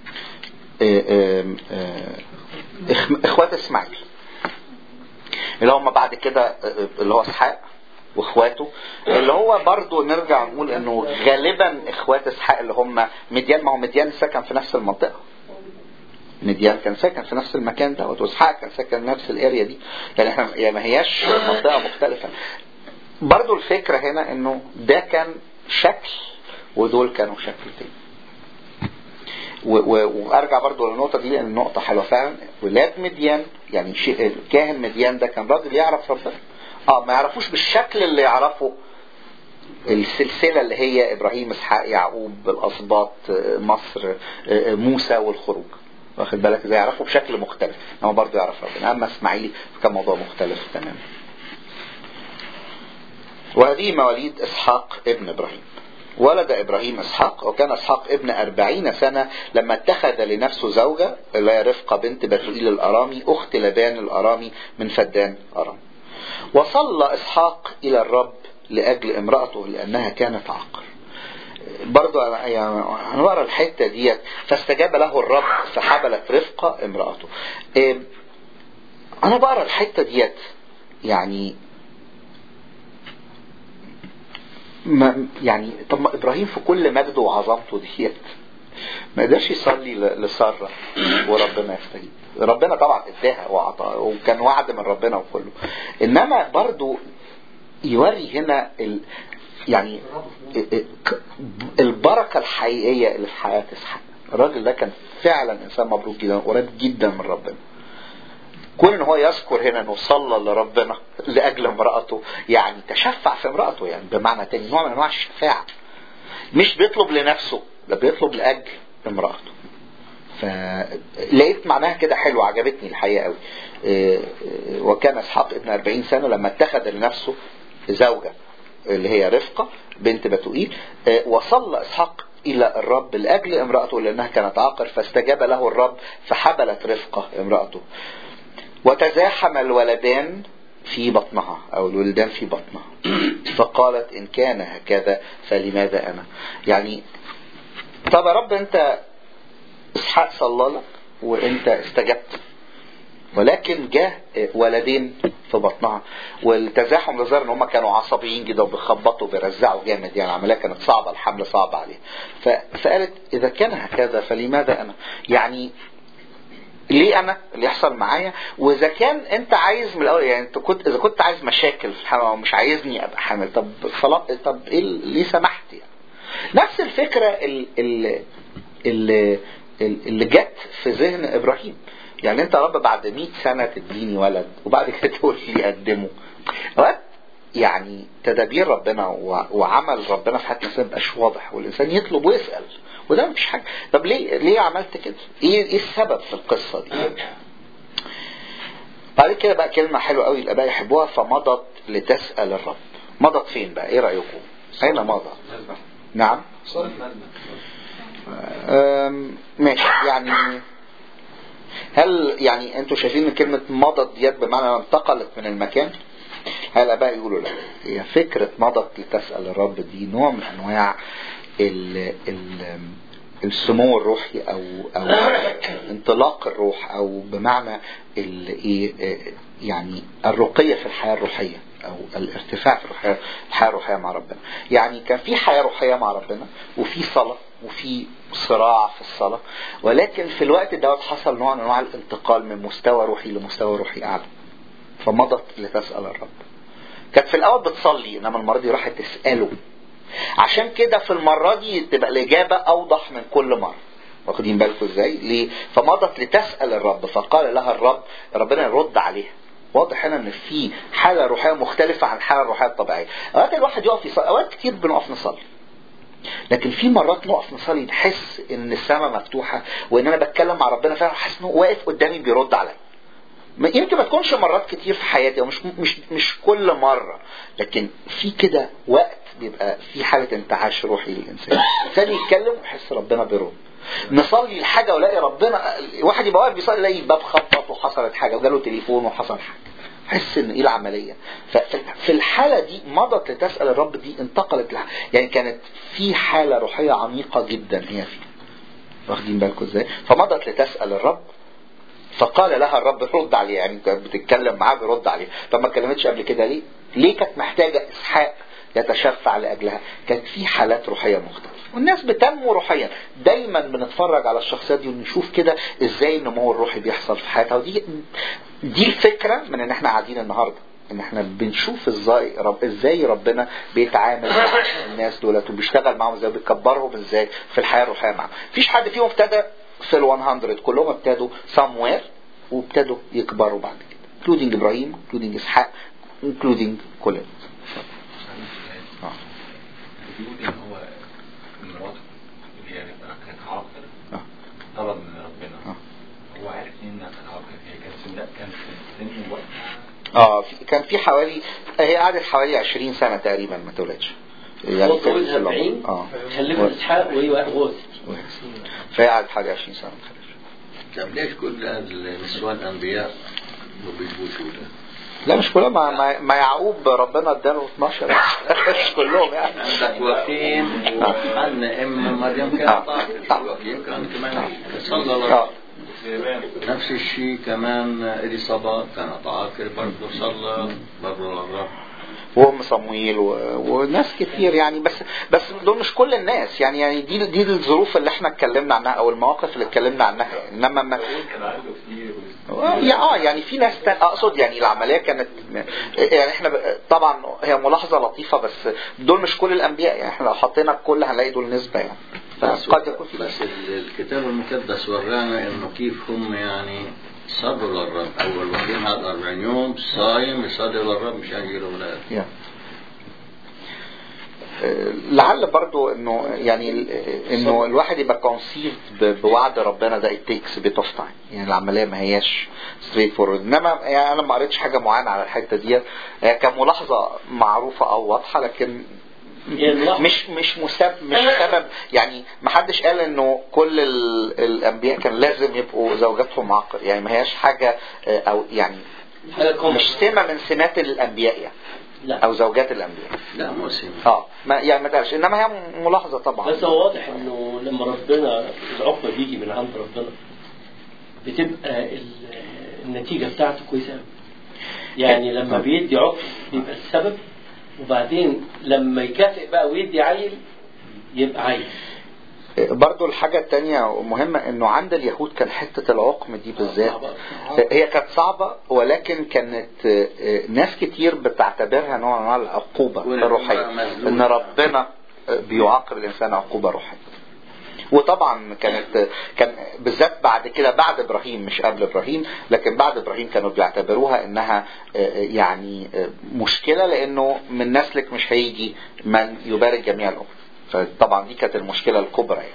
اخوات اسماعيل اللي هم بعد كده اللي هو اسحاق واخواته، اللي هو برضو نرجع نقول انه غالبا اخوات اسحاق اللي هم مديان. ما هو مديان سكن في نفس المنطقة. مديان كان ساكن في نفس المكان ده، واسحاق كان ساكن نفس الاريا دي. يعني احنا يعني ما هياش منطقة مختلفة. برضو الفكرة هنا انه ده كان شكل ودول كانوا شكل تاني. وارجع برضو للنقطة دي لان النقطة حلوة فعلا. ولاد مديان يعني الكاهن مديان ده كان راجل يعرف ربنا. اه ما يعرفوش بالشكل اللي يعرفه السلسلة اللي هي ابراهيم اسحاق يعقوب الاسباط مصر موسى والخروج، واخد بالك ازاي؟ يعرفوا بشكل مختلف. اما برضو يعرف ربنا. اما اسماعيل كان موضوع مختلف تماما. وهذه مواليد اسحاق ابن ابراهيم. ولد ابراهيم اسحاق وكان اسحاق ابن أربعين سنة لما اتخذ لنفسه زوجة اللي هي رفقة بنت بتوئيل الارامي اخت لبان الارامي من فدان ارام. وصلى اسحاق الى الرب لاجل امرأته لانها كانت عاقر. برضو يعني هنقرا الحته ديت. فاستجاب له الرب فحبلت رفقة امرأته. إيه انا بقرا الحته ديت يعني ما يعني طب ما ابراهيم في كل مجده وعظمته ديت ما قدرش يصلي لسارة وربنا يستجيب؟ ربنا طبعا اداها وعطاها وكان وعد من ربنا وكله. انما برضو يوري هنا ال يعني البركة الحقيقية اللي في حياة اسحاق. الراجل ده كان فعلا انسان مبروك جدا قريب جدا من ربنا. كون ان هو يذكر هنا انه صلى لربنا لاجل امرأته يعني تشفع في امرأته، يعني بمعنى تاني نوع من انواع الشفاعة. مش بيطلب لنفسه، ده بيطلب لاجل امرأته. فلقيت معناها كده حلو، عجبتني الحقيقة قوي. وكان اسحاق ابن أربعين سنة لما اتخذ لنفسه زوجة اللي هي رفقة بنت بتوئيل. وصلى إسحاق إلى الرب لأجل امرأته لأنها كانت عاقر، فاستجاب له الرب فحبلت رفقة امرأته. وتزاحم الولدان في بطنها أو الولدان في بطنها فقالت إن كان هكذا فلماذا أنا؟ يعني طب يا رب أنت إسحاق صلى لك وأنت استجبت، ولكن جاء ولدين في بطنها. والتزاحم لظهر ان هم كانوا عصبيين جدا وبيخبطوا وبيرزعوا جامد، يعني العمليه كانت صعبه، الحمل صعب عليه. فقالت اذا كان هكذا فلماذا انا؟ يعني ليه انا اللي يحصل معايا؟ واذا كان انت عايز من الاول، يعني انت كنت اذا كنت عايز مشاكل في الحمل ومش عايزني ابقى حامل، طب خلاص، طب ايه ليه سمحت يعني؟ نفس الفكره اللي اللي اللي جت في ذهن ابراهيم. يعني انت يا رب بعد مئة سنة تديني ولد وبعد كده تقول لي قدمه. اوقات يعني تدابير ربنا وعمل ربنا في حياة الانسان مبقاش واضح، والانسان يطلب ويسأل، وده مفيش حاجة. طب ليه ليه عملت كده؟ ايه ايه السبب في القصة دي؟ بعد كده بقى كلمة حلوة قوي الاباء يحبوها، فمضت لتسأل الرب. مضت فين بقى؟ ايه رأيكم؟ اين مضت؟ نعم ماشي. يعني هل يعني انتوا شايفين ان كلمة مضت ديت بمعنى انتقلت من المكان؟ هل الاباء يقولوا لا، هي فكرة مضت لتسأل الرب دي نوع من انواع ال ال السمو الروحي او او انطلاق الروح، او بمعنى الايه يعني الرقية في الحياة الروحية او الارتفاع في الحياة الحياة الروحية مع ربنا. يعني كان في حياة روحية مع ربنا وفي صلاة وفي صراع في الصلاة، ولكن في الوقت دوت حصل نوع من انواع الانتقال من مستوى روحي لمستوى روحي اعلى. فمضت لتسأل الرب. كانت في الاول بتصلي، انما المرة دي راحت تسأله. عشان كده في المرة دي تبقى الاجابة اوضح من كل مرة. واخدين بالكم ازاي؟ ليه؟ فمضت لتسأل الرب فقال لها الرب، ربنا يرد عليها. واضح هنا ان في حالة روحية مختلفة عن الحالة الروحية الطبيعية. اوقات الواحد يقف يصلي، اوقات كتير بنقف نصلي، لكن في مرات نقف نصلي نحس ان السماء مفتوحة وان انا بتكلم مع ربنا فعلا، حاسس انه واقف قدامي بيرد عليا. يمكن ما تكونش مرات كتير في حياتي ومش مش مش كل مرة، لكن في كده وقت بيبقى في حالة انتعاش روحي للإنسان، الإنسان يتكلم ويحس ربنا بيرد. نصلي الحاجة ولاقي ربنا، واحد يبقى واقف بيصلي يلاقي الباب خبط وحصلت حاجة وجاله تليفون وحصل حاجة، حس ان ايه العملية. ففي الحالة دي مضت لتسأل الرب دي انتقلت لها، يعني كانت في حالة روحية عميقة جدا هي فيها. واخدين بالكم ازاي؟ فمضت لتسأل الرب فقال لها الرب رد عليه. يعني بتتكلم معاه بيرد عليه. طب ما اتكلمتش قبل كده ليه؟ ليه كانت محتاجة اسحاق يتشفع لأجلها؟ كانت في حالات روحية مختلفة، والناس بتنمو روحيا. دايما بنتفرج على الشخصيات دي ونشوف كده ازاي النمو الروحي بيحصل في حياتها. ودي دي الفكرة من ان احنا قاعدين النهاردة، ان احنا بنشوف ازاي رب ازاي ربنا بيتعامل مع الناس دولت وبيشتغل معاهم ازاي وبيكبرهم ازاي في الحياة الروحية معاهم. مفيش حد فيهم ابتدى في ال100، كلهم ابتدوا somewhere وابتدوا يكبروا بعد كده، including ابراهيم، including اسحاق، including كولين. اه بيقول ان هو مراته اللي هي كانت عاقر طلب من ربنا، اه هو عارف انها كانت عاقر، هي كانت سنة كانت سن وقت اه في كان في حوالي، هي قعدت حوالي عشرين سنة تقريبا ما تولدش. يعني تولدها أربعين اه خلفت اسحاق وهي غوث، فهي قعدت حوالي عشرين سنة ما خلفش. طب ليش كل النسوان الانبياء ما بيجوش ولا؟ لا مش كلهم، ما, ما يعقوب ربنا اداله اثناشر مش كلهم يعني. عندك وكيم وحنا ام مريم كانت طاهرة، وكيم كان كمان صلى الله. نفس الشيء كمان اليصابات كانت عاقر برضه صلى برضه الرب، وام صمويل و... وناس كتير يعني. بس بس دول مش كل الناس يعني. يعني دي دي الظروف اللي احنا اتكلمنا عنها او المواقف اللي اتكلمنا عنها. انما ما اه يعني في ناس تان... اقصد يعني العمليه كانت يعني احنا ب... طبعا هي ملاحظه لطيفه، بس دول مش كل الانبياء يعني. احنا لو حطينا الكل هنلاقي دول نسبه يعني. فقد يكون في بس الكتاب المقدس ورانا انه كيف هم يعني صبروا للرب. اول وكيم هذا أربعين يوم صايم يصلي للرب مشان يجيله اولاد. لعل برضو انه يعني انه الواحد يبقى كونسيف بوعد ربنا ده it takes a bit of time. يعني العمليه ما هياش straight forward. انما يعني انا ما قريتش حاجه معينه على الحته دي كملاحظه معروفه او واضحه، لكن مش مش مسبب مش سبب. يعني ما حدش قال انه كل الانبياء كان لازم يبقوا زوجاتهم عاقر. يعني ما هياش حاجه او يعني مش سمه من سمات الانبياء يعني لا. او زوجات الانبياء لا مو سمه اه ما يعني ما دارش، انما هي ملاحظه طبعا. بس هو واضح انه لما ربنا العقبه بيجي من عند ربنا بتبقى النتيجه بتاعته كويسه. يعني لما بيدي عقب بيبقى السبب، وبعدين لما يكافئ بقى ويدي عيل يبقى عيل. برضو الحاجة التانية مهمة انه عند اليهود كان حتة العقم دي بالذات هي كانت صعبة، ولكن كانت ناس كتير بتعتبرها نوع من العقوبة الروحية، ان ربنا بيعاقب الانسان عقوبة روحية. وطبعا كانت كان بالذات بعد كده بعد ابراهيم، مش قبل ابراهيم، لكن بعد ابراهيم كانوا بيعتبروها انها يعني مشكلة، لانه من نسلك مش هيجي من يبارك جميع الامم. فطبعا دي كانت المشكلة الكبرى يعني.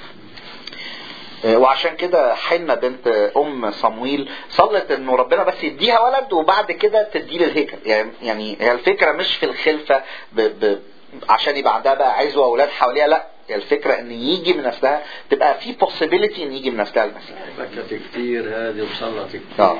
وعشان كده حنة بنت ام صمويل صلت انه ربنا بس يديها ولد وبعد كده تديه الهيكل. يعني هي الفكرة مش في الخلفة ب ب عشان يبقى عندها بقى عزوة واولاد حواليها، لا، الفكرة ان يجي من نسلها، تبقى في possibility ان يجي من نسلها المسيح. بكت كتير هذه وصلت كتير. اه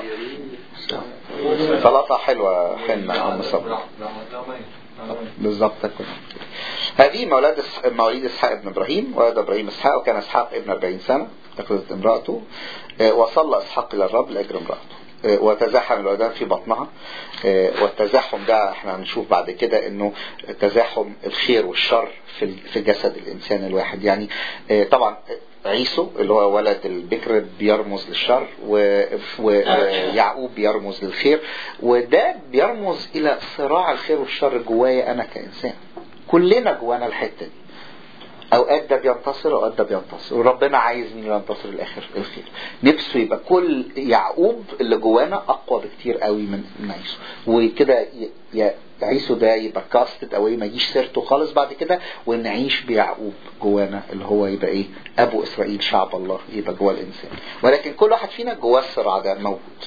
صلاة حلوة حنة ام صمويل بالضبط كده. هذه مولاد مواليد اسحاق ابن ابراهيم. ولد ابراهيم اسحاق، وكان اسحاق ابن أربعين سنة اخذت امراته، وصلى اسحاق الى الرب لاجل امراته، وتزاحم الولدان في بطنها. والتزاحم ده احنا هنشوف بعد كده انه تزاحم الخير والشر في في جسد الانسان الواحد. يعني طبعا عيسو اللي هو ولد البكر بيرمز للشر، ويعقوب بيرمز للخير، وده بيرمز الى صراع الخير والشر جوايا انا كانسان. كلنا جوانا الحته دي، اوقات ده بينتصر اوقات ده بينتصر، وربنا عايز مين اللي ينتصر الاخر؟ الخير. نفسه يبقى كل يعقوب اللي جوانا اقوى بكتير قوي من عيسو، وكده عيسو ده يبقى كاستد او ما يجيش سيرته خالص بعد كده، ونعيش بيعقوب جوانا اللي هو يبقى ايه؟ ابو اسرائيل، شعب الله، يبقى جوا الانسان. ولكن كل واحد فينا جواه الصراع ده موجود.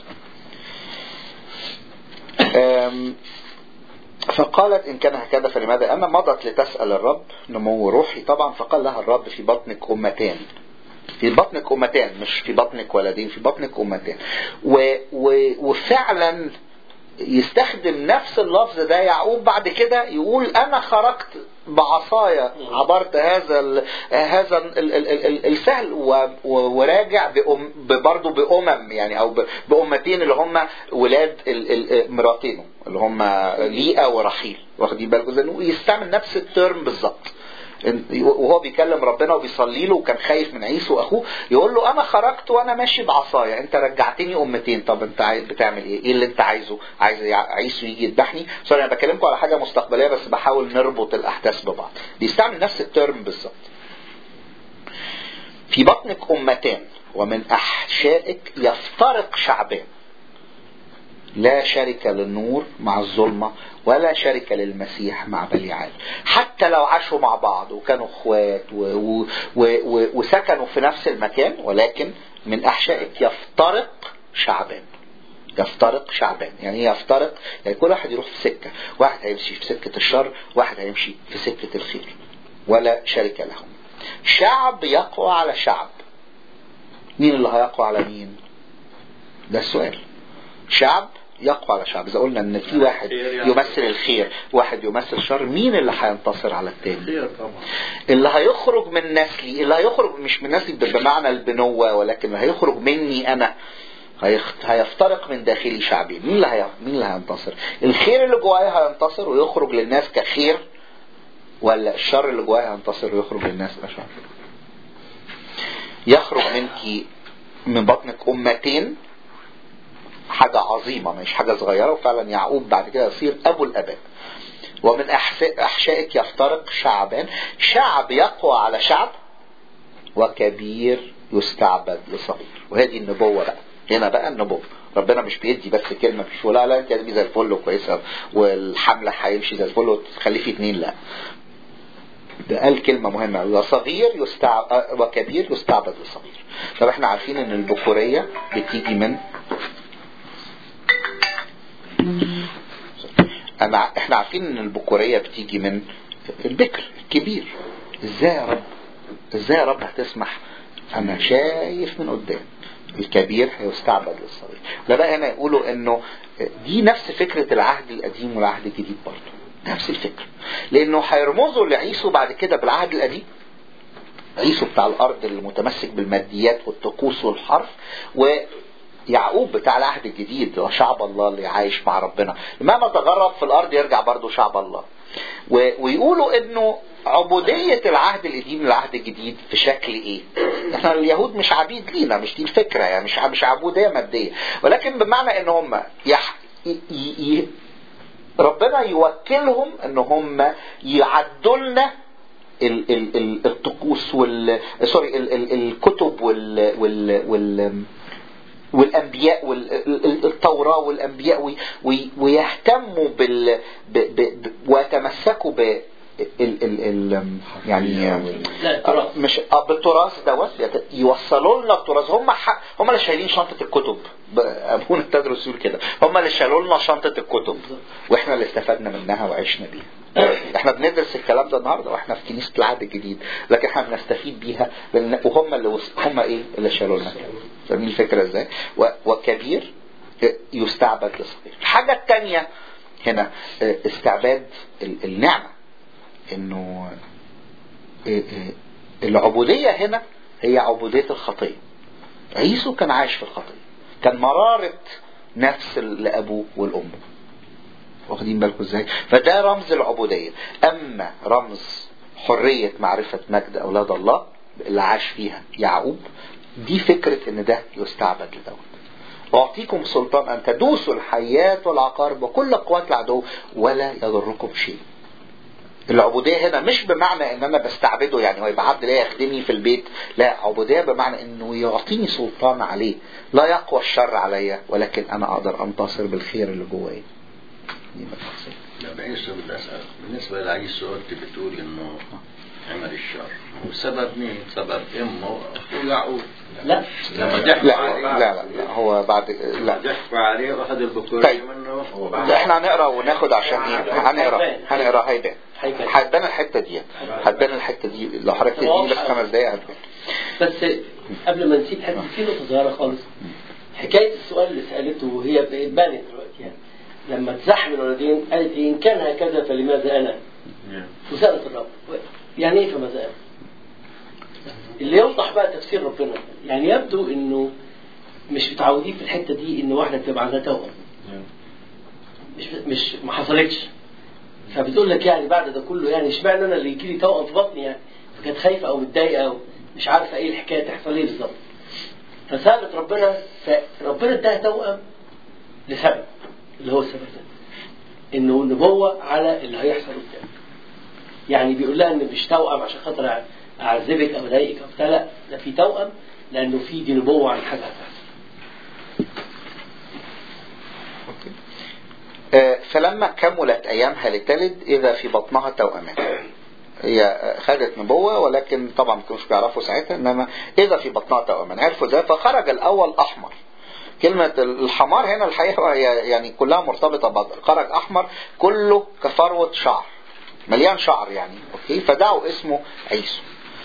فقالت إن كان هكذا فلماذا أنا مضت لتسأل الرب نمو روحي. طبعا فقال لها الرب في بطنك أمتان، في بطنك أمتان، مش في بطنك ولدين، في بطنك أمتان. و و وفعلا يستخدم نفس اللفظ ده يعقوب بعد كده، يقول أنا خرجت بعصايا عبرت هذا ال هذا ال ال ال السهل، وراجع برضه بأمم يعني أو بأمتين اللي هم ولاد مراتينه اللي هم ليئة ورحيل. واخدين بالكم؟ يستعمل نفس الترم بالظبط وهو بيكلم ربنا وبيصلي له، وكان خايف من عيسو واخوه، يقول له انا خرجت وانا ماشي بعصايا، انت رجعتني امتين، طب انت بتعمل ايه؟ ايه اللي انت عايزه؟ عايز عيسو يجي يذبحني؟ سوري انا بكلمكم على حاجه مستقبليه بس بحاول نربط الاحداث ببعض. بيستعمل نفس الترم بالظبط. في بطنك امتان ومن احشائك يفترق شعبان، لا شركة للنور مع الظلمة ولا شركة للمسيح مع بليعال. حتى لو عاشوا مع بعض وكانوا اخوات و... و... و... وسكنوا في نفس المكان، ولكن من احشائك يفترق شعبان. يفترق شعبان يعني يفترق، يعني كل واحد يروح في سكة، واحد هيمشي في سكة الشر، واحد هيمشي في سكة الخير، ولا شركة لهم. شعب يقوى على شعب. مين اللي هيقوى على مين؟ ده السؤال. شعب يقوى على شعب. إذا قلنا ان في واحد يمثل الخير واحد يمثل الشر، مين اللي هينتصر على التاني؟ اللي هيخرج من نسلي، اللي هيخرج مش من نسلي بمعنى البنوة، ولكن اللي هيخرج مني انا، هيفترق من داخلي شعبي. مين اللي هي... مين اللي هينتصر؟ الخير اللي جوايا هينتصر ويخرج للناس كخير، ولا الشر اللي جوايا هينتصر ويخرج للناس كشر؟ يخرج منك من بطنك امتين، حاجة عظيمة مش حاجة صغيرة. وفعلا يعقوب بعد كده يصير أبو الأباء. ومن أحشائك يفترق شعبان، شعب يقوى على شعب، وكبير يستعبد لصغير. وهذه النبوة بقى. هنا بقى النبوة. ربنا مش بيدي بس كلمة مش ولا لا انت هتبقي زي الفل وكويسة والحملة هيمشي زي الفل وتخلي فيه اتنين، لا. ده قال كلمة مهمة، وصغير يستعبد وكبير يستعبد لصغير. طب احنا عارفين ان البكورية بتيجي من أنا احنا عارفين ان البكورية بتيجي من البكر الكبير. ازاي يا رب ازاي يا رب هتسمح؟ انا شايف من قدام الكبير هيستعبد للصغير. ده بقى هنا يقولوا انه دي نفس فكرة العهد القديم والعهد الجديد برضه، نفس الفكرة، لانه هيرمزوا لعيسو بعد كده بالعهد القديم، عيسو بتاع الارض اللي متمسك بالماديات والطقوس والحرف، ويعقوب بتاع العهد الجديد وشعب الله اللي عايش مع ربنا، مهما تغرب في الارض يرجع برضه شعب الله. ويقولوا انه عبودية العهد القديم للعهد الجديد في شكل ايه؟ احنا اليهود مش عبيد لينا، مش دي الفكرة يعني، مش مش عبودية مادية، ولكن بمعنى ان هم يح... ي... ي... ربنا يوكلهم ان هم يعدوا لنا ال... ال... ال... الطقوس وال سوري ال... ال... الكتب وال وال, وال... والأنبياء والتوراة والأنبياء وي... وي... ويهتموا بال ب... ب... ب... ويتمسكوا ب ال ال ال يعني مش بالتراث دوت، يوصلوا لنا التراث. هم هم اللي شايلين شنطة الكتب، ابونا تدرس يقول كده، هم اللي شالوا لنا شنطة الكتب واحنا اللي استفدنا منها وعشنا بيها. احنا بندرس الكلام ده النهارده واحنا في كنيسة العهد الجديد، لكن احنا بنستفيد بيها وهم اللي هم ايه اللي شالوا لنا. فاهمين الفكرة ازاي؟ وكبير يستعبد لصغير. الحاجة الثانية هنا استعباد النعمة، انه العبودية هنا هي عبودية الخطية. عيسو كان عايش في الخطية، كان مرارة نفس لأبوه والأم، واخدين بالكم ازاي؟ فده رمز العبودية. اما رمز حرية معرفة مجد اولاد الله اللي عاش فيها يعقوب، دي فكرة ان ده يستعبد لداود. واعطيكم سلطان ان تدوسوا الحيات والعقارب وكل قوات العدو ولا يضركم شيء. العبودية هنا مش بمعنى ان انا بستعبده يعني هو يبقى عبد ليا يخدمني في البيت، لا، عبودية بمعنى انه يعطيني سلطان عليه، لا يقوى الشر عليا ولكن انا اقدر انتصر بالخير اللي جوايا. بالنسبة لعيسو انت بتقول انه عمل الشر، وسبب مين؟ سبب امه ويعقوب. لا لما ضحكوا لا عليه لا لا, لا هو بعد لا ضحكوا عليه واخذ البكورية طيب. منه. احنا هنقرا وناخد عشان ايه؟ هنقرا هنقرا هيبان هتبان الحته دي هتبان الحته دي لو حضرتك تديني بس خمس دقايق هتبان. بس قبل ما نسيب حته في نقطه صغيره خالص، حكايه السؤال اللي سالته وهي بانت دلوقتي يعني لما تزحم الولدين قالت إيه ان كان هكذا فلماذا انا؟ وسالت الرب يعني ايه فماذا انا؟ اللي يوضح بقى تفسير ربنا. يعني يبدو انه مش متعودين في الحته دي ان واحده بتبقى عندها توأم، مش مش ما حصلتش، فبتقول لك يعني بعد ده كله يعني اشمعنى انا اللي يجي لي توأم في بطني يعني، فكانت خايفه او متضايقه او مش عارفه ايه الحكايه تحصل ايه بالظبط. فسالت ربنا، فربنا اداها توأم لسبب، اللي هو السبب ده انه نبوه على اللي هيحصل قدام. يعني بيقول لها ان مش توأم عشان خاطر اعذبك او اضايقك او بتاع، لا، ده في توأم لانه في دي نبوه عن حاجه هتحصل. فلما كملت ايامها لتلد اذا في بطنها توأمان. هي خدت نبوة ولكن طبعا ما كانوش بيعرفوا ساعتها، انما اذا في بطنها توأمان عرفوا ازاي. فخرج الاول احمر. كلمة الحمار هنا الحقيقة هي يعني كلها مرتبطة ببعض. خرج احمر كله كفروة شعر، مليان شعر يعني، اوكي. فدعوا اسمه عيسو.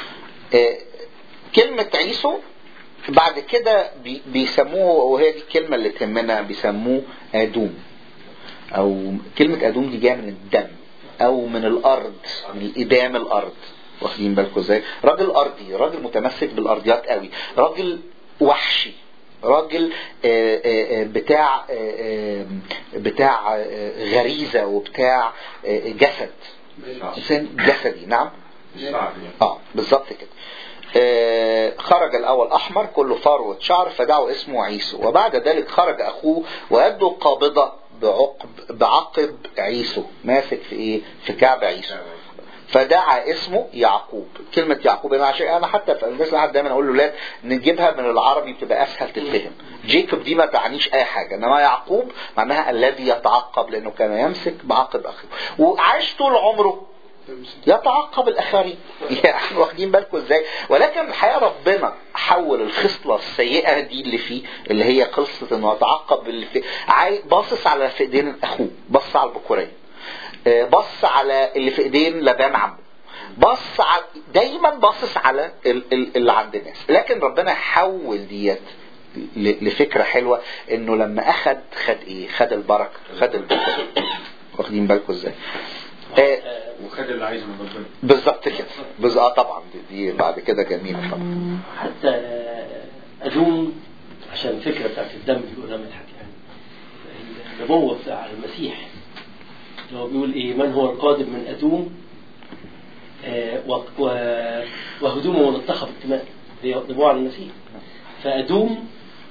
كلمة عيسو بعد كده بيسموه، وهي دي الكلمة اللي تهمنا، بيسموه آدوم، او كلمة آدوم دي جاية من الدم او من الارض، من إدام الارض. واخدين بالكم ازاي؟ راجل ارضي، راجل متمسك بالارضيات قوي، راجل وحشي، راجل بتاع بتاع غريزة وبتاع جسد، انسان جسدي. نعم اه بالظبط كده. آه خرج الأول أحمر كله فروة شعر فدعوا اسمه عيسو. وبعد ذلك خرج أخوه ويده قابضة بعقب بعقب عيسو، ماسك في إيه؟ في كعب عيسو، فدعا اسمه يعقوب. كلمة يعقوب أنا عشان أنا حتى في الناس لحد دايما أقول له لا نجيبها من العربي بتبقى أسهل تتفهم. جيكوب دي ما تعنيش أي حاجة، إنما يعقوب معناها الذي يتعقب، لأنه كان يمسك بعقب أخيه وعاش طول عمره يتعقب الاخرين. يعني واخدين بالكم ازاي؟ ولكن الحقيقه ربنا حول الخصله السيئه دي اللي فيه، اللي هي قصه انه يتعقب اللي فيه، باصص على في ايدين اخوه، بص على البكوريه، بص على اللي في ايدين لبان عمه، بص على دايما باصص على اللي عند الناس. لكن ربنا حول ديت لفكره حلوه، انه لما اخد خد ايه؟ خد البركه، خد البركه. واخدين بالكم ازاي؟ آه وخد اللي عايزه من ربنا بالظبط كده. بالظبط طبعا دي, دي بعد كده جميله طبعا. حتى ادوم عشان الفكره بتاعت الدم بيقولها مدحت، يعني النبوه بتاع المسيح لو بيقول ايه؟ من هو القادم من ادوم آه وهدومه ملطخه بالدماء، دي نبوه عن المسيح. فادوم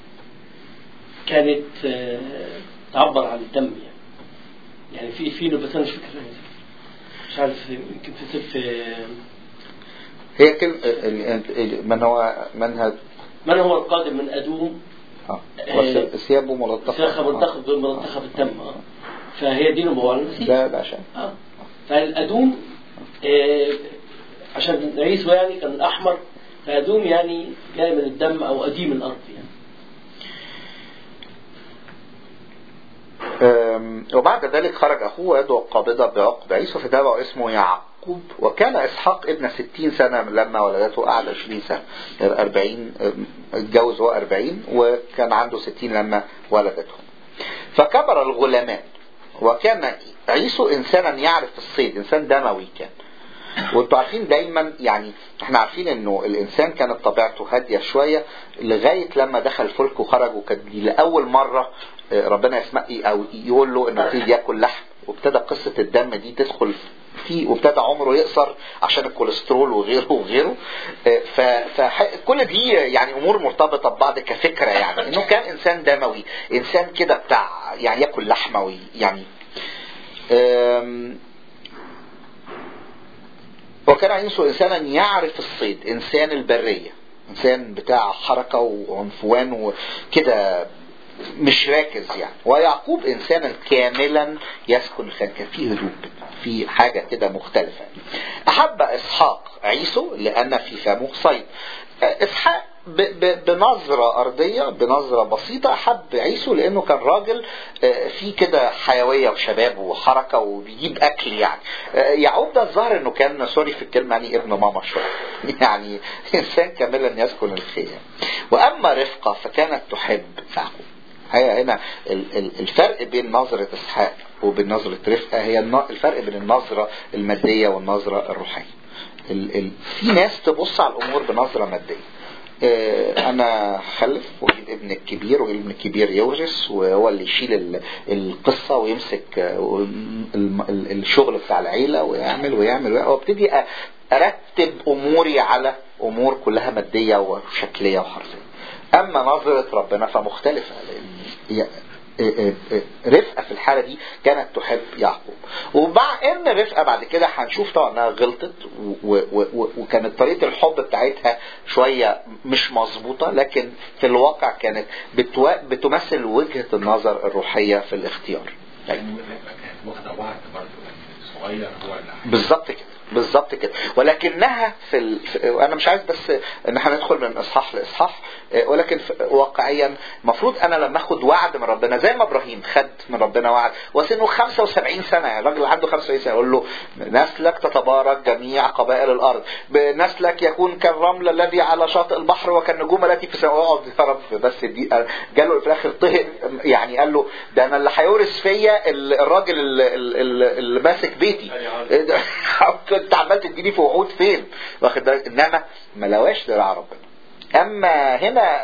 كانت آه تعبر عن الدم، يعني يعني في في بس انا مش فاكر مش عارف، يمكن في في هي كلمه من هو من هذا من هو القادم من ادوم اه وثيابه ملطخه ثيابه ملطخه ملطخه بالدم. اه فهي دي نبوه عن المسيح. ده ده عشان اه فالادوم آه عشان عيسو يعني كان الاحمر، فادوم يعني جاي من الدم او قديم الارض يعني. وبعد ذلك خرج أخوه يدعو القابضة بعقب عيسو فتبعه اسمه يعقوب. وكان إسحاق ابن ستين سنة لما ولدته، قعد عشرين سنة، أربعين اتجوز هو أربعين، وكان عنده ستين لما ولدته. فكبر الغلامان، وكان عيسو إنسانا يعرف الصيد، إنسان دموي كان. وانتوا عارفين دايما، يعني احنا عارفين انه الانسان كانت طبيعته هاديه شويه لغايه لما دخل الفلك وخرج، وكانت دي لاول مره ربنا يسمع او يقول له انه يبتدي ياكل لحم، وابتدى قصه الدم دي تدخل فيه، وابتدى عمره يقصر عشان الكوليسترول وغيره وغيره. فكل دي يعني امور مرتبطه ببعض كفكره، يعني انه كان انسان دموي، انسان كده بتاع يعني ياكل لحمه يعني. وكان عيسو إنسانا يعرف الصيد، إنسان البرية، إنسان بتاع حركة وعنفوان وكده مش راكز يعني. ويعقوب إنسانا كاملا يسكن الخيام، كان فيه هدوء، في حاجة كده مختلفة. أحب إسحاق عيسو لأن في فمه صيد. إسحاق بنظرة أرضية، بنظرة بسيطة، أحب عيسو لأنه كان راجل فيه كده حيوية وشباب وحركة وبيجيب أكل يعني. يعقوب ده الظاهر أنه كان سوري في الكلمة يعني ابن ماما شوية، يعني إنسان كاملا يسكن الخيام. وأما رفقة فكانت تحب يعقوب. هي هنا الفرق بين نظرة إسحاق وبين نظرة رفقة، هي الفرق بين النظرة المادية والنظرة الروحية. في ناس تبص على الأمور بنظرة مادية، انا خلف واجيب ابن الكبير، والابن الكبير يورث وهو اللي يشيل القصة ويمسك الشغل بتاع العيلة ويعمل ويعمل وابتدي ارتب اموري على امور كلها مادية وشكلية وحرفية. اما نظرة ربنا فمختلفة، لان رفقة في الحالة دي كانت تحب يعقوب. ومع ان رفقة بعد كده هنشوف طبعا انها غلطت وكانت طريقة الحب بتاعتها شوية مش مظبوطة، لكن في الواقع كانت بتمثل وجهة النظر الروحية في الاختيار. بالظبط كده بالظبط كده. ولكنها في, ال... في انا مش عايز بس ان احنا ندخل من اصحاح لاصحاح، ولكن في... واقعيا المفروض انا لما اخد وعد من ربنا زي ما ابراهيم خد من ربنا وعد وسنه خمسة وسبعين سنه، يعني الراجل عنده خمسة وسبعين سنه يقول له نسلك تتبارك جميع قبائل الارض، بنسلك يكون كالرمل الذي على شاطئ البحر وكالنجوم التي في السماء. اقعد يا رب بس دي جاله في الاخر طهق، يعني قال له ده انا اللي هيورث فيا الراجل اللي ماسك بيتي، انت عمال تديني في وعود فين؟ واخد بالك؟ انما ما لواش دراع ربنا. اما هنا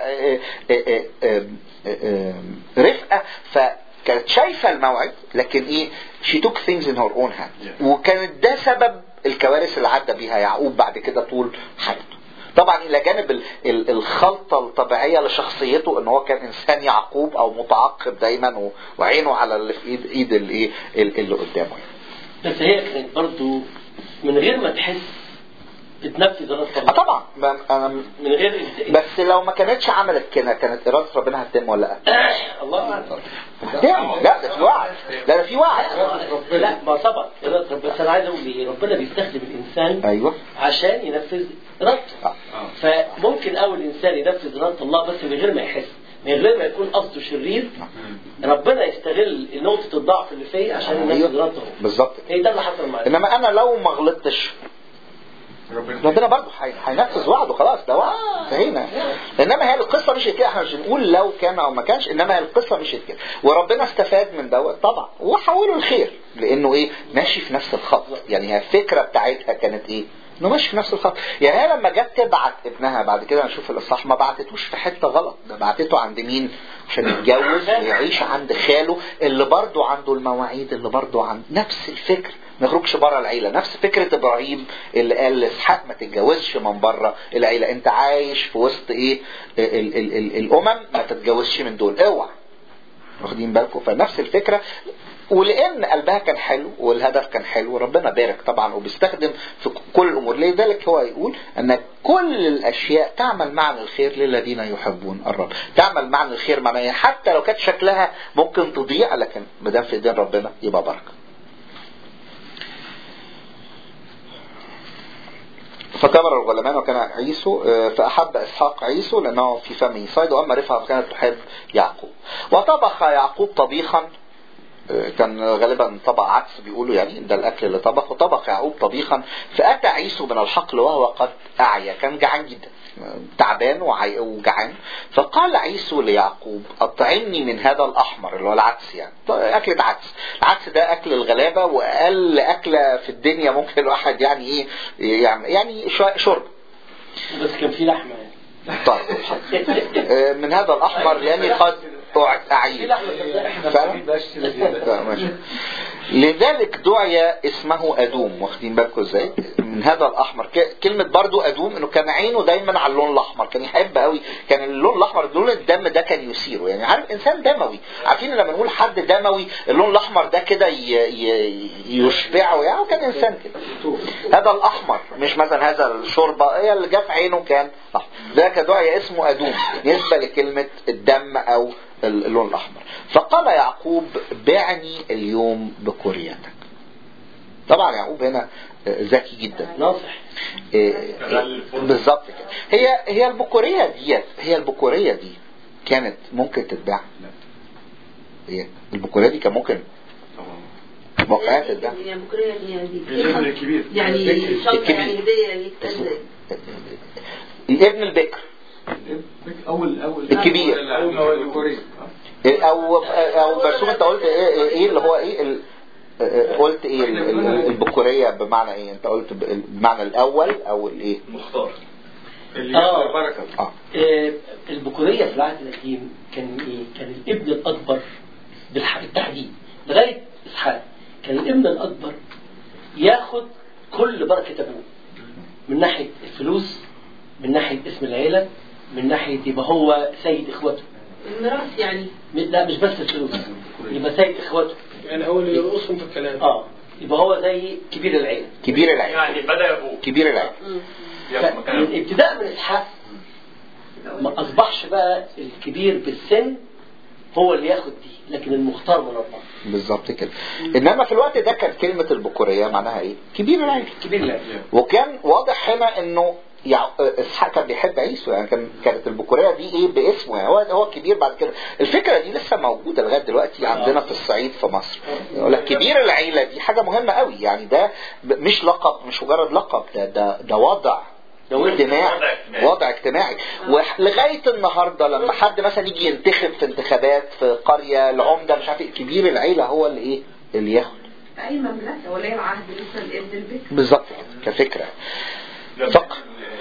رفقة فكانت شايفة الموعد، لكن ايه she took things in her own hand، وكانت ده سبب الكوارث اللي عدى بيها يعقوب بعد كده طول حياته. طبعا الى جانب الخلطة الطبيعية لشخصيته ان هو كان انسان يعقوب او متعقب دايما وعينه على اللي في ايد ايد اللي, اللي قدامه. بس هي كانت برضو من غير ما تحس بتنفذ إرادة ربنا. طبعا انا من غير بس لو ما كانتش عملت كده كانت إرادة ربنا هتتم ولا لا؟ الله أعلم. لا ده في وعد، لا ده في وعد. لا ما صبر إرادة ربنا. بس انا عايز اقول لي ربنا بيستخدم الانسان ايوه عشان ينفذ ارادته. آه. فممكن اول انسان ينفذ اراده الله بس من غير ما يحس، من غير ما يكون قصده شرير، ربنا يستغل نقطه الضعف اللي فيه عشان ينفذ ارادته. بالظبط. هي ده اللي حصل معايا. انما انا لو ما غلطتش ربنا برضه هينفذ وعده، خلاص ده وعد انتهينا. انما هي القصه مش كده، احنا مش بنقول لو كان او ما كانش، انما هي القصه مش كده. وربنا استفاد من دوت طبعا وحوله الخير، لانه ايه ماشي في نفس الخط. يعني هي الفكره بتاعتها كانت ايه؟ انه ماشي في نفس الخط. يعني هي لما جت تبعت ابنها بعد كده نشوف الاصحاح، ما بعتتوش في حته غلط، ده بعتته عند مين؟ عشان يتجوز ويعيش عند خاله اللي برضه عنده المواعيد، اللي برضه عنده نفس الفكر، ما يخرجش بره العيله. نفس فكره ابراهيم اللي قال لاسحاق ما تتجوزش من بره العيله، انت عايش في وسط ايه ال ال ال الامم، ما تتجوزش من دول، اوعى. واخدين بالكم؟ فنفس الفكره. ولان قلبها كان حلو والهدف كان حلو، ربنا بارك طبعا وبيستخدم في كل الامور. لذلك هو يقول ان كل الاشياء تعمل معا الخير للذين يحبون الرب. تعمل معا الخير معناها حتى لو كانت شكلها ممكن تضيع، لكن ما دام في ايدين ربنا يبقى بركه. فكبر الغلمان وكان عيسو، فأحب إسحاق عيسو لأنه في فمه صيد، وأما رفعة فكانت تحب يعقوب. وطبخ يعقوب طبيخا، كان غالبا طبق عدس بيقولوا، يعني ده الأكل اللي طبخ. وطبخ يعقوب طبيخا فأتى عيسو من الحقل وهو قد أعيا، كان جعان جدا، تعبان وجعان. فقال عيسو ليعقوب أطعمني من هذا الأحمر اللي هو العدس، يعني أكلة عدس. العدس ده أكل الغلابة وأقل أكلة في الدنيا ممكن الواحد يعني إيه يعني, يعني شرب، بس كان في لحمة يعني. طيب من هذا الأحمر يعني قد أعيا. لذلك دعي اسمه أدوم. واخدين بالكم ازاي؟ من هذا الأحمر. كلمة برضو أدوم انه كان عينه دايما على اللون الأحمر، كان يحب قوي. كان اللون الأحمر لون الدم ده كان يثيره، يعني عارف انسان دموي. عارفين لما نقول حد دموي اللون الأحمر ده كده يشبعه، يعني كان انسان كده. هذا الأحمر مش مثلا هذا الشوربة، هي اللي جاء في عينه كان أحمر. ذاك دعي اسمه أدوم نسبة لكلمة الدم أو اللون الأحمر. فقال يعقوب بعني اليوم بكوريتك. طبعا يعقوب هنا ذكي جدا، ناصح. بالظبط كده. هي هي البكورية دي هي البكورية دي كانت ممكن تتباع. هي البكورية دي كان ممكن موقعها تتباع. يعني البكورية دي يعني شنطة، يعني هدية ليك الابن البكر اول اول الكبير او او برسوم. انت قلت ايه, إيه اللي هو ايه قلت ايه البكورية بمعنى ايه؟ انت قلت بمعنى الاول او الايه مختار اللي اه بركه. اه البكورية في العهد القديم كان ايه؟ كان الابن الاكبر بالتحديد لغايه اسحاق، كان الابن الاكبر ياخد كل بركه ابوه، من ناحيه الفلوس، من ناحيه اسم العيله، من ناحيه يبقى هو سيد اخوته. الميراث يعني؟ لا مش بس الفلوس، يبقى سيد اخوته، يعني هو اللي يرقصهم في الكلام. اه يبقى هو زي كبير العيله. كبير العيله يعني بدا ابوه كبير العيله. من ابتداء من اسحاق ما اصبحش بقى الكبير بالسن هو اللي ياخد دي، لكن المختار من الله. بالظبط كده. انما في الوقت ده كانت كلمه البكوريه معناها ايه؟ كبير العيله. كبير العيله. وكان واضح هنا انه يعني اسحاق كان بيحب عيسو، يعني كان كانت البكوريه دي ايه باسمه، يعني هو هو كبير. بعد كده الفكره دي لسه موجوده لغايه دلوقتي عندنا في الصعيد في مصر. يقول لك كبير العيله دي حاجه مهمه قوي، يعني ده مش لقب، مش مجرد لقب، ده ده, ده وضع ده اجتماعي، وضع اجتماعي. ولغايه النهارده لما حد مثلا يجي ينتخب في انتخابات في قريه العمده مش عارف ايه، كبير العيله هو اللي ايه اللي ياخد. اي مملكه ولي العهد لسه الابن البكر. بالظبط كفكره. فقط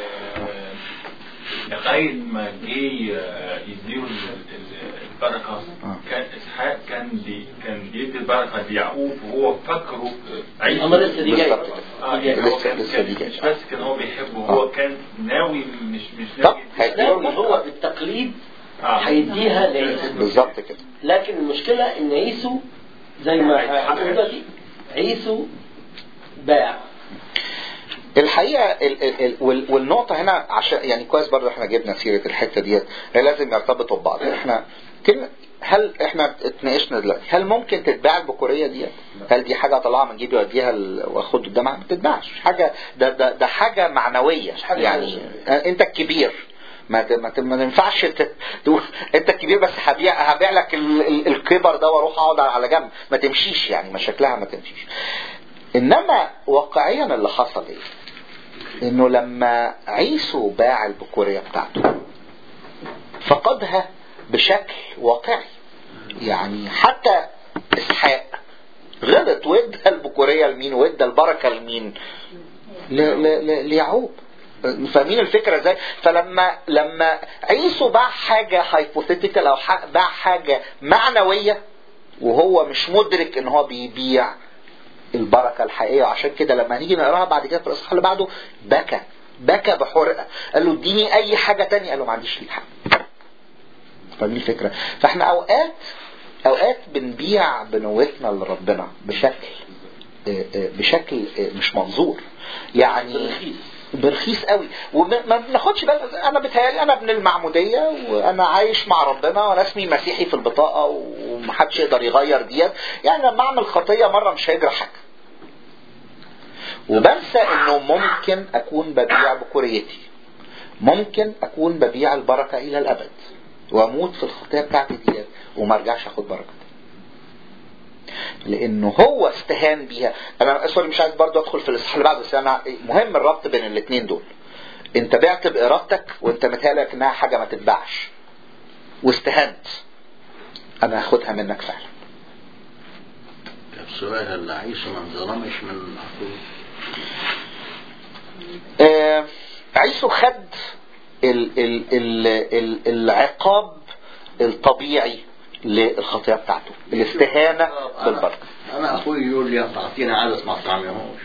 لغايه ما جه يديله البركه، كان اسحاق كان بي كان بيدي البركه ليعقوب وهو فكره عيسو. اما لسه دي جاي لسه لسه دي جاي. مش بس كان هو بيحبه، هو كان ناوي مش مش ناوي هو بالتقليد هيديها لعيسو. بالظبط كده. لكن المشكله ان عيسو زي ما هنقول دي عيسو باع. الحقيقه ال ال ال والنقطه هنا عشان يعني كويس برضه احنا جبنا سيره الحته ديت، هي لازم يرتبطوا ببعض. احنا كلمه هل احنا اتناقشنا دلوقتي هل ممكن تتباع البكوريه دي؟ هل دي حاجه اطلعها من جيبي واديها واخد قدامها؟ ما تتباعش حاجه، ده ده ده حاجه معنويه يعني. انت الكبير ما ما ما ينفعش تقول انت الكبير بس هبيع هبيع لك الكبر ده واروح اقعد على جنب، ما تمشيش يعني، ما شكلها ما تمشيش. انما واقعيا اللي حصل ايه؟ انه لما عيسو باع البكوريه بتاعته فقدها بشكل واقعي يعني. حتى اسحاق غلط وادى البكوريه لمين؟ وادى البركه لمين؟ ليعقوب. فاهمين الفكره ازاي؟ فلما لما عيسو باع حاجه هايبوثيتيكال او باع حاجه معنويه وهو مش مدرك ان هو بيبيع البركه الحقيقيه، وعشان كده لما هنيجي نقراها بعد كده في الاصحاح اللي بعده بكى بكى بحرقه، قال له اديني اي حاجه تانية، قال له ما عنديش ليك حق. فاهمين الفكره؟ فاحنا اوقات اوقات بنبيع بنوتنا لربنا بشكل بشكل مش منظور يعني، برخيص قوي، وما بناخدش بالنا. انا بتهيألي انا ابن المعموديه وانا عايش مع ربنا وانا اسمي مسيحي في البطاقه ومحدش يقدر يغير ديت يعني. لما اعمل خطيه مره مش هيجرى حاجه، وبنسى انه ممكن اكون ببيع بكوريتي، ممكن اكون ببيع البركه الى الابد واموت في الخطيه بتاعتي ديت وما ارجعش اخد بركه، لانه هو استهان بيها. انا سوري مش عايز برضو ادخل في الاصحاح اللي بعده، بس انا مهم الربط بين الاثنين دول. انت بعت بارادتك وانت متهيألك انها حاجه ما تتباعش واستهنت، انا هاخدها منك فعلا. السؤال هل عيسو ما انظلمش من اخوه؟ آه عيسو خد ال ال ال ال العقاب الطبيعي للخطيئة بتاعته، الاستهانة بالبركة. أنا أخوي يقول لي تعطيني عدد ما طعمهوش،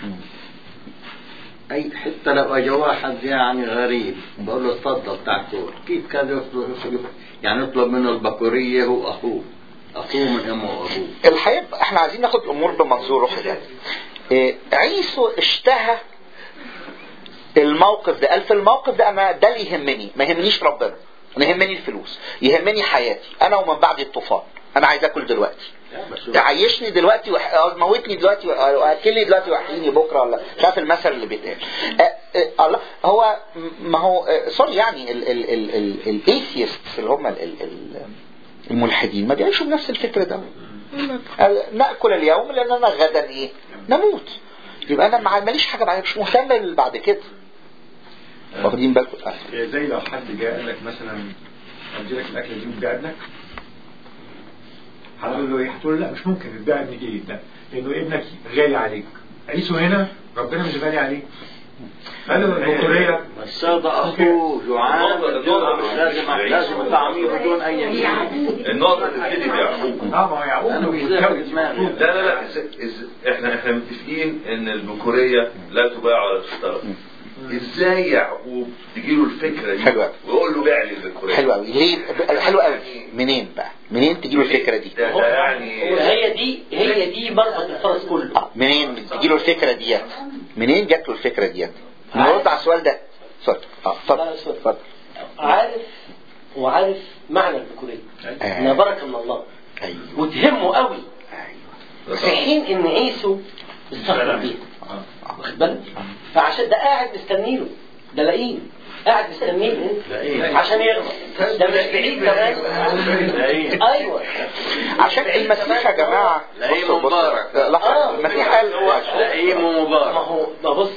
أي حتى لو أجا واحد يعني غريب بقول له اتفضل تاكل، كيف كان يطلب يعني يطلب منه البكورية هو أخوه أخوه من أمه وأبوه؟ الحقيقة إحنا عايزين ناخد الأمور بمنظور روحي. إيه عيسو اشتهى الموقف ده، قال في الموقف ده أنا ده اللي يهمني، ما يهمنيش ربنا، أنا يهمني الفلوس، يهمني حياتي أنا ومن بعد الطوفان، أنا عايز أكل دلوقتي، تعيشني دلوقتي وموتني دلوقتي وأكلني دلوقتي وأحييني بكرة، ولا شاف المثل اللي بيتقال. الله هو ما هو سوري يعني الايثيستس اللي هم الملحدين ما بيعيشوا بنفس الفكر ده. نأكل اليوم لأننا غدا إيه نموت، يبقى أنا ماليش حاجة بعد، مش مهتم بعد كده. واخدين بالكم؟ زي لو حد جاء قال لك مثلا أدي لك الأكلة دي وتبيع ابنك، هتقول له إيه؟ هتقول لا مش ممكن تبيع ابنك إيه؟ لا لأنه ابنك غالي عليك. عيسو هنا ربنا مش غالي عليك، قالوا البكورية بس ده أخوه جوعان لازم لازم طعميه بدون أي النقطة تبتدي بيعقوب. اه ما هو يعقوب لا لا لا احنا احنا متفقين ان البكورية لا تباع ولا تشترى. ازاي يعقوب تجيله الفكرة دي حلوة ويقول له بيع لي البكورية؟ حلوة قوي. ليه حلوة قوي؟ منين بقى؟ منين تجيله الفكرة دي؟ ده ده يعني هي دي هي دي مربط الفرس كله. اه منين تجيله الفكرة ديت؟ منين جات له الفكرة ديت؟ نرد على السؤال ده. اتفضل. اه اتفضل اتفضل. عارف وعارف معنى البكورية انها بركة من الله. ايوه وتهمه قوي. ايوه في حين ان عيسو استغرب بيها، واخد بالك؟ فعشان ده قاعد مستنيله، ده لاقين قاعد مستنيه عشان يغلط، ده مش بعيد كمان. ايوه عشان المسيح يا جماعه لاقيه مبارك. اه المسيح قال لاقيه مبارك. ما هو ما بص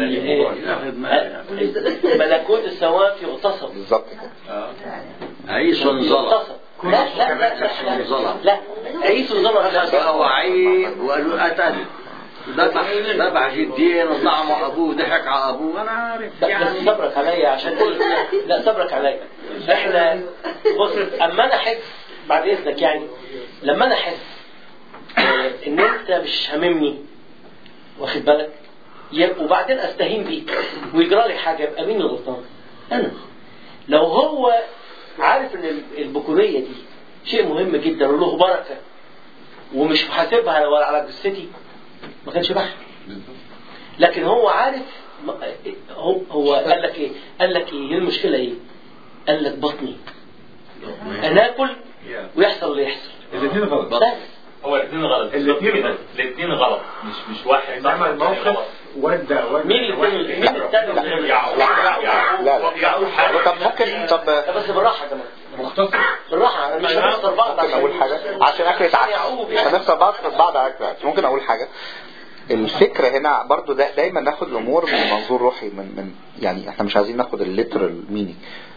ملكوت السماوات يغتصب بالظبط كده. عيسو انظلم. لا لا لا لا لا عيسو ظلم. هو عيب وقالوا قتل ذبح ذبح جدين وطلع مع ابوه ضحك على ابوه. انا عارف بس صبرك عليا عشان لا صبرك عليا. احنا بص اما انا احس بعد اذنك يعني لما انا احس ان انت مش هاممني، واخد بالك، وبعدين استهين بيك ويجرى لي حاجه، يبقى مين الغلطان؟ انا. لو هو عارف ان البكوريه دي شيء مهم جدا وله بركه ومش محاسبها ولا على جثتي ما كانش بحث. لكن هو عارف هو هو قال لك ايه؟ قال لك ايه المشكله ايه؟ قال لك بطني انا اكل ويحصل اللي يحصل. الاثنين غلط. بس هو الاثنين غلط. الاثنين غلط. الاثنين غلط. مش مش واحد. انما الموقف ودى ودى مين اللي مين الثاني؟ لا لا طب ممكن طب بس بالراحه يا جماعه. مختصر بالراحه انا مش هنخسر بعض. ممكن اقول حاجه عشان اكلة عدس مش هنخسر بعض بعض على اكلة عدس. ممكن اقول حاجه. الفكره هنا برضو دا دايما ناخد الامور من منظور روحي من من يعني احنا مش عايزين ناخد الليترال مينينج.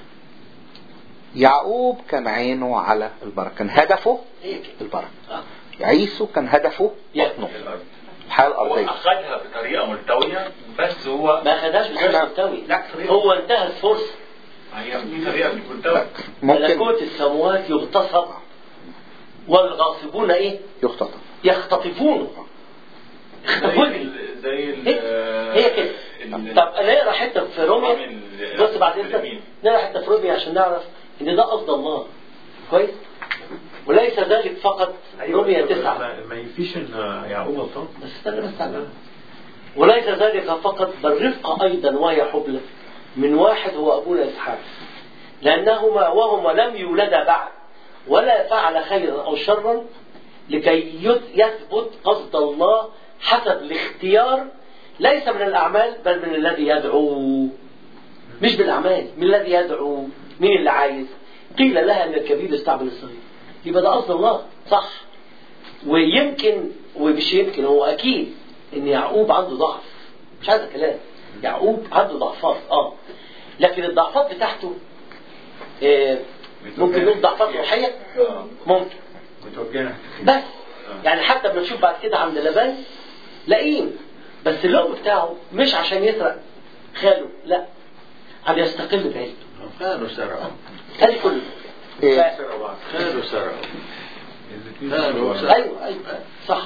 يعقوب كان عينه على البركه، كان هدفه البركه. عيسو كان هدفه بطنه الحياه الارضيه. هو اخذها بطريقه ملتويه بس هو ما اخدهاش بطريقه ملتويه. هو انتهى الفرصه. هي في طريقه ملتويه. ملكوت السماوات يغتصب والغاصبون ايه؟ يختطف يختطفونه. زي زي هي كده. طب نقرا حته في روميا بص بعدين نقرا حته في روميا عشان نعرف ان ده قصد الله. كويس؟ وليس ذلك فقط. روميا تسعة ما يفيش ان يعقوب غلطان. بس استنى بس تعالى. وليس ذلك فقط بل رفقة ايضا وهي حبلى من واحد هو ابونا اسحاق، لانهما وهما لم يولدا بعد ولا فعل خيرا او شرا لكي يثبت قصد الله حسب الاختيار ليس من الأعمال بل من الذي يدعو. مش بالأعمال، من الذي يدعو. مين اللي عايز؟ قيل لها أن الكبير استعمل الصغير. يبقى ده قصد الله صح. ويمكن ومش يمكن هو أكيد أن يعقوب عنده ضعف. مش عايز كلام. يعقوب عنده ضعفات اه لكن الضعفات بتاعته آه ممكن نقول ضعفات روحية ممكن بس يعني حتى بنشوف بعد كده عند لبان لئيم بس اللوم بتاعه مش عشان يسرق خاله لا عم يستقل بعيد خاله سرقه هذه كله خاله سرقه ايوه ايوه صح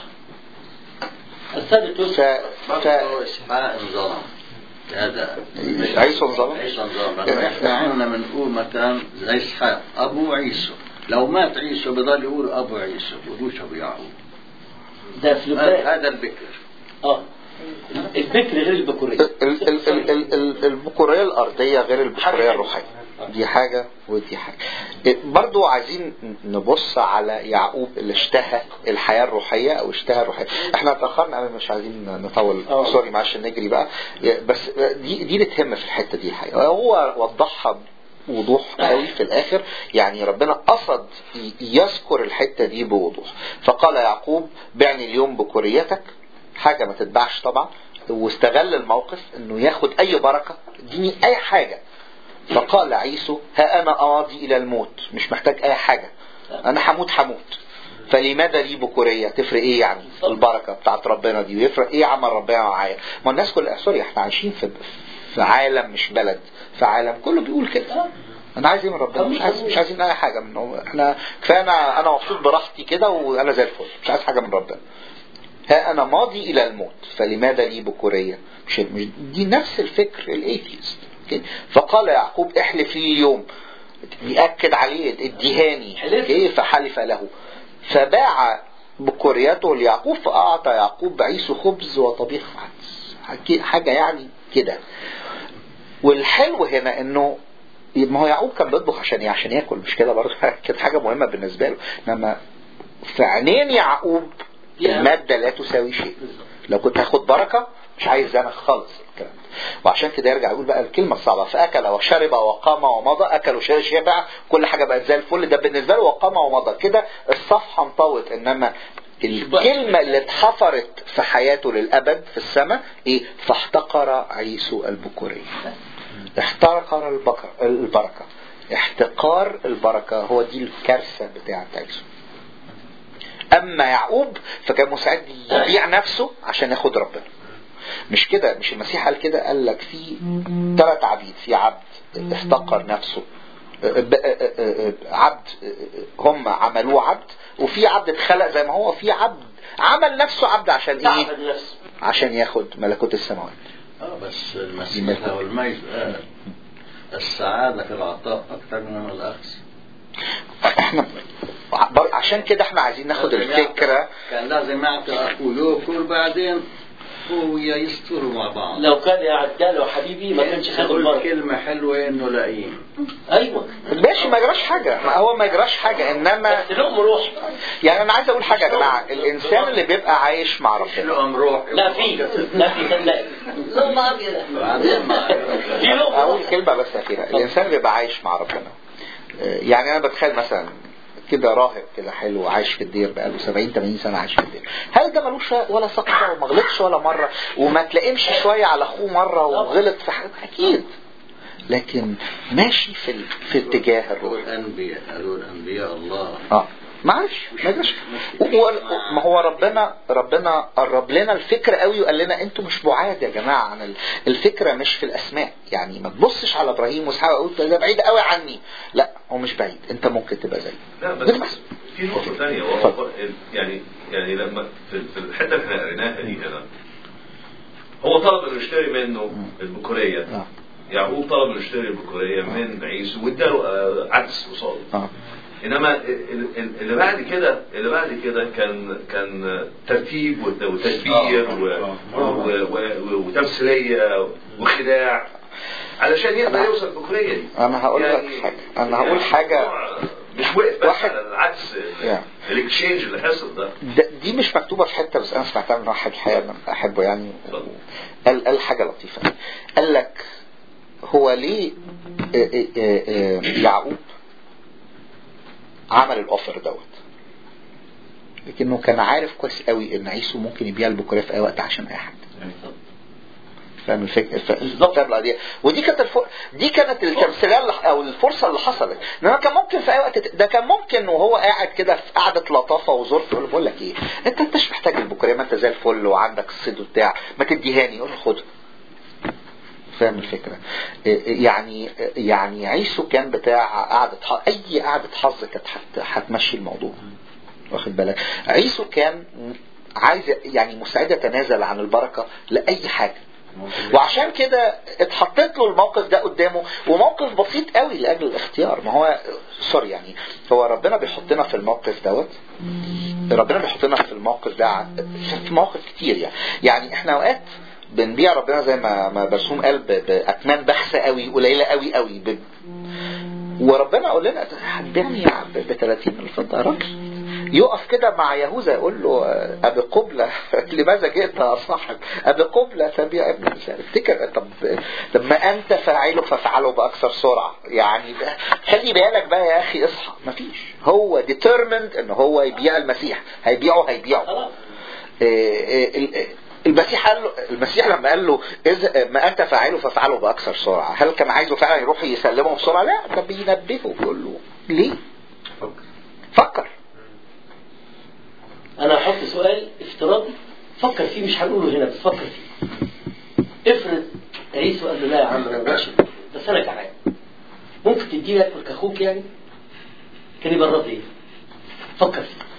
السادة توسع اسحاق انظلم هذا عيسو انظلم عيسو انظلم احنا عندنا بنقول مثلا زي اسحاق ابو عيسو لو مات عيسو بضل يقول ابو عيسو وابوش ابو يعقوب ده في لبنان هذا البكر اه البكر غير البكورية البكورية الأرضية غير البكورية الروحية دي حاجة ودي حاجة. برضو عايزين نبص على يعقوب اللي اشتهى الحياة الروحية او اشتهى الروحية. احنا اتأخرنا مش عايزين نطول أوه. سوري معلش نجري بقى بس دي دي نتهم في الحتة دي حقيقة. هو وضحها وضوح قوي في الاخر يعني ربنا قصد يذكر الحتة دي بوضوح. فقال يعقوب بعني اليوم بكوريتك حاجة ما تتباعش طبعا واستغل الموقف انه ياخد اي بركة اديني اي حاجة. فقال عيسو ها انا اراضي الى الموت مش محتاج اي حاجة انا هموت هموت فلماذا لي بكورية تفرق ايه يعني البركة بتاعت ربنا دي ويفرق ايه عمل ربنا معايا. ما الناس كلها سوري احنا عايشين في في عالم مش بلد في عالم كله بيقول كده انا عايز ايه من ربنا مش عايز مش عايزين اي حاجة منه احنا كفايه انا انا مبسوط براحتي كده وانا زي الفل مش عايز حاجة من ربنا. ها انا ماضي الى الموت فلماذا لي بكورية مش دي نفس الفكر الايثيست. فقال يعقوب احلف لي اليوم يأكد عليه اديهاني كيف حلف له فباع بكوريته ليعقوب فأعطى يعقوب عيسو خبز وطبيخ عدس حاجة يعني كده. والحلو هنا انه ما هو يعقوب كان بيطبخ عشان ايه عشان ياكل مش كده برضه كانت حاجة مهمة بالنسبة له. انما في عينين يعقوب المادة لا تساوي شيء. لو كنت هاخد بركة مش عايز انا خالص الكلام. وعشان كده يرجع يقول بقى الكلمة الصعبة فأكل وشرب وقام ومضى أكل وشرب شبع كل حاجة بقت زي الفل. ده بالنسبة له وقام ومضى كده الصفحة انطوت. إنما الكلمة اللي اتحفرت في حياته للأبد في السماء إيه فاحتقر عيسو البكورية. احتقر البكر البركة احتقار البركة هو دي الكارثة بتاعة عيسو. أما يعقوب فكان مستعد يبيع نفسه عشان ياخد ربنا. مش كده مش المسيح قال كده قال لك في ثلاث عبيد في عبد افتقر نفسه عبد هم عملوه عبد وفي عبد اتخلق زي ما هو في عبد عمل نفسه عبد عشان ايه عشان ياخد ملكوت السماوات. اه بس المسيح لو الميز آه. السعادة في العطاء اكتر من الاخذ. احنا عشان كده احنا عايزين ناخد الفكرة كان لازم يعطي اخوه ياكل بعدين يحبوا ويستروا مع بعض. لو كان يعدى له حبيبي ما كانش خد البركه. كلمه حلوه انه لاقيين. ايوه ماشي ما يجراش حاجه، ما هو ما يجراش حاجه، انما بس لهم روح. يعني انا عايز اقول حاجه يا جماعه، الانسان اللي بيبقى عايش مع ربنا لهم روح. لا في لا في صدق لهم ابيض في لهم. اقول كلمه بس اخيره، الانسان اللي بيبقى عايش مع ربنا، يعني انا بتخيل مثلا كده راهب كده حلو عايش في الدير بقاله سبعين ثمانين سنه عايش في الدير، هل ده ملوش ولا سقطه وما غلطش ولا مره وما تلاقيمش شويه على اخوه مره وغلط في حاجه؟ اكيد، لكن ماشي في ال... في اتجاه الروح. الانبياء قالوا الانبياء الله اه معلش ما يجراش. ما هو ربنا ربنا قرب لنا الفكره قوي وقال لنا انتوا مش بعاد يا جماعه عن الفكره، مش في الاسماء. يعني ما تبصش على ابراهيم واسحاق وقول ده بعيد قوي عني، لا هو مش بعيد، انت ممكن تبقى زيه. لا بس في نقطه ثانيه يعني يعني لما في الحته اللي احنا قريناها دي هنا هو طلب انه يشتري منه البكوريه، يعقوب طلب انه يشتري البكوريه من عيسو واداله عدس قصاده. انما اللي بعد كده اللي بعد كده كان كان ترتيب وتدبير وتمثيليه وخداع علشان يقدر يوصل البكوريه دي. انا هقول لك يعني حاجه انا هقول يعني حاجه مش وقف بس على العدس الاكسشينج اللي حصل ده. دي مش مكتوبه في حته، بس انا سمعتها من واحد الحقيقه احبه يعني، قال قال حاجه لطيفه. قال لك هو ليه يعقوب عمل الاوفر دوت، لكنه كان عارف كويس قوي ان عيسو ممكن يبيع البكوريه في اي وقت عشان اي حد. فاهم الفكره بالظبط دي، ودي كانت الف... دي كانت التمثيليه او الفرصه اللي حصلت. انما كان ممكن في اي وقت، ده كان ممكن وهو قاعد كده في قعده لطافه وظرف يقول له بقول لك ايه، انت انت مش محتاج البكوريه، ما انت زي الفل وعندك الصيد وبتاع، ما تديهاني. يقول له خدها. فاهم الفكره؟ يعني يعني عيسو كان بتاع قعده، اي قعده حظ كانت هتمشي الموضوع، واخد بالك؟ عيسو كان عايز يعني مستعد يتنازل عن البركه لاي حاجه، وعشان كده اتحطت له الموقف ده قدامه، وموقف بسيط قوي لاجل الاختيار. ما هو سوري يعني هو ربنا بيحطنا في الموقف دوت، ربنا بيحطنا في الموقف ده في مواقف كتير يعني. يعني احنا اوقات بنبيع ربنا زي ما ما برسوم قال باثمان بحثه قوي قليله قوي قوي ب... وربنا قال لنا هتبيعني ب ثلاثين الفضه. راجل يقف كده مع يهوذا يقول له ابي قبلة لماذا جئت يا صاحب؟ ابي قبلة تبيع ابن الانسان. افتكر طب لما انت فاعله فافعله باكثر سرعه. يعني خلي بالك بقى يا اخي، اصحى. مفيش، هو determined ان هو يبيع المسيح، هيبيعه هيبيعه. المسيح قال له، المسيح لما قال له إذا ما أنت فاعله فافعله بأكثر سرعة، هل كان عايزه فعلا يروح يسلمه بسرعة؟ لا، ده بينبهه بيقول له ليه؟ فكر فكر. أنا هحط سؤال افتراضي فكر فيه، مش هنقوله هنا بس فكر فيه. افرض عيسو قال له لا يا عم أنا ماشي بس أنا جعان، ممكن تديني أكل كأخوك يعني؟ كان يبقى الرد إيه؟ فكر فيه.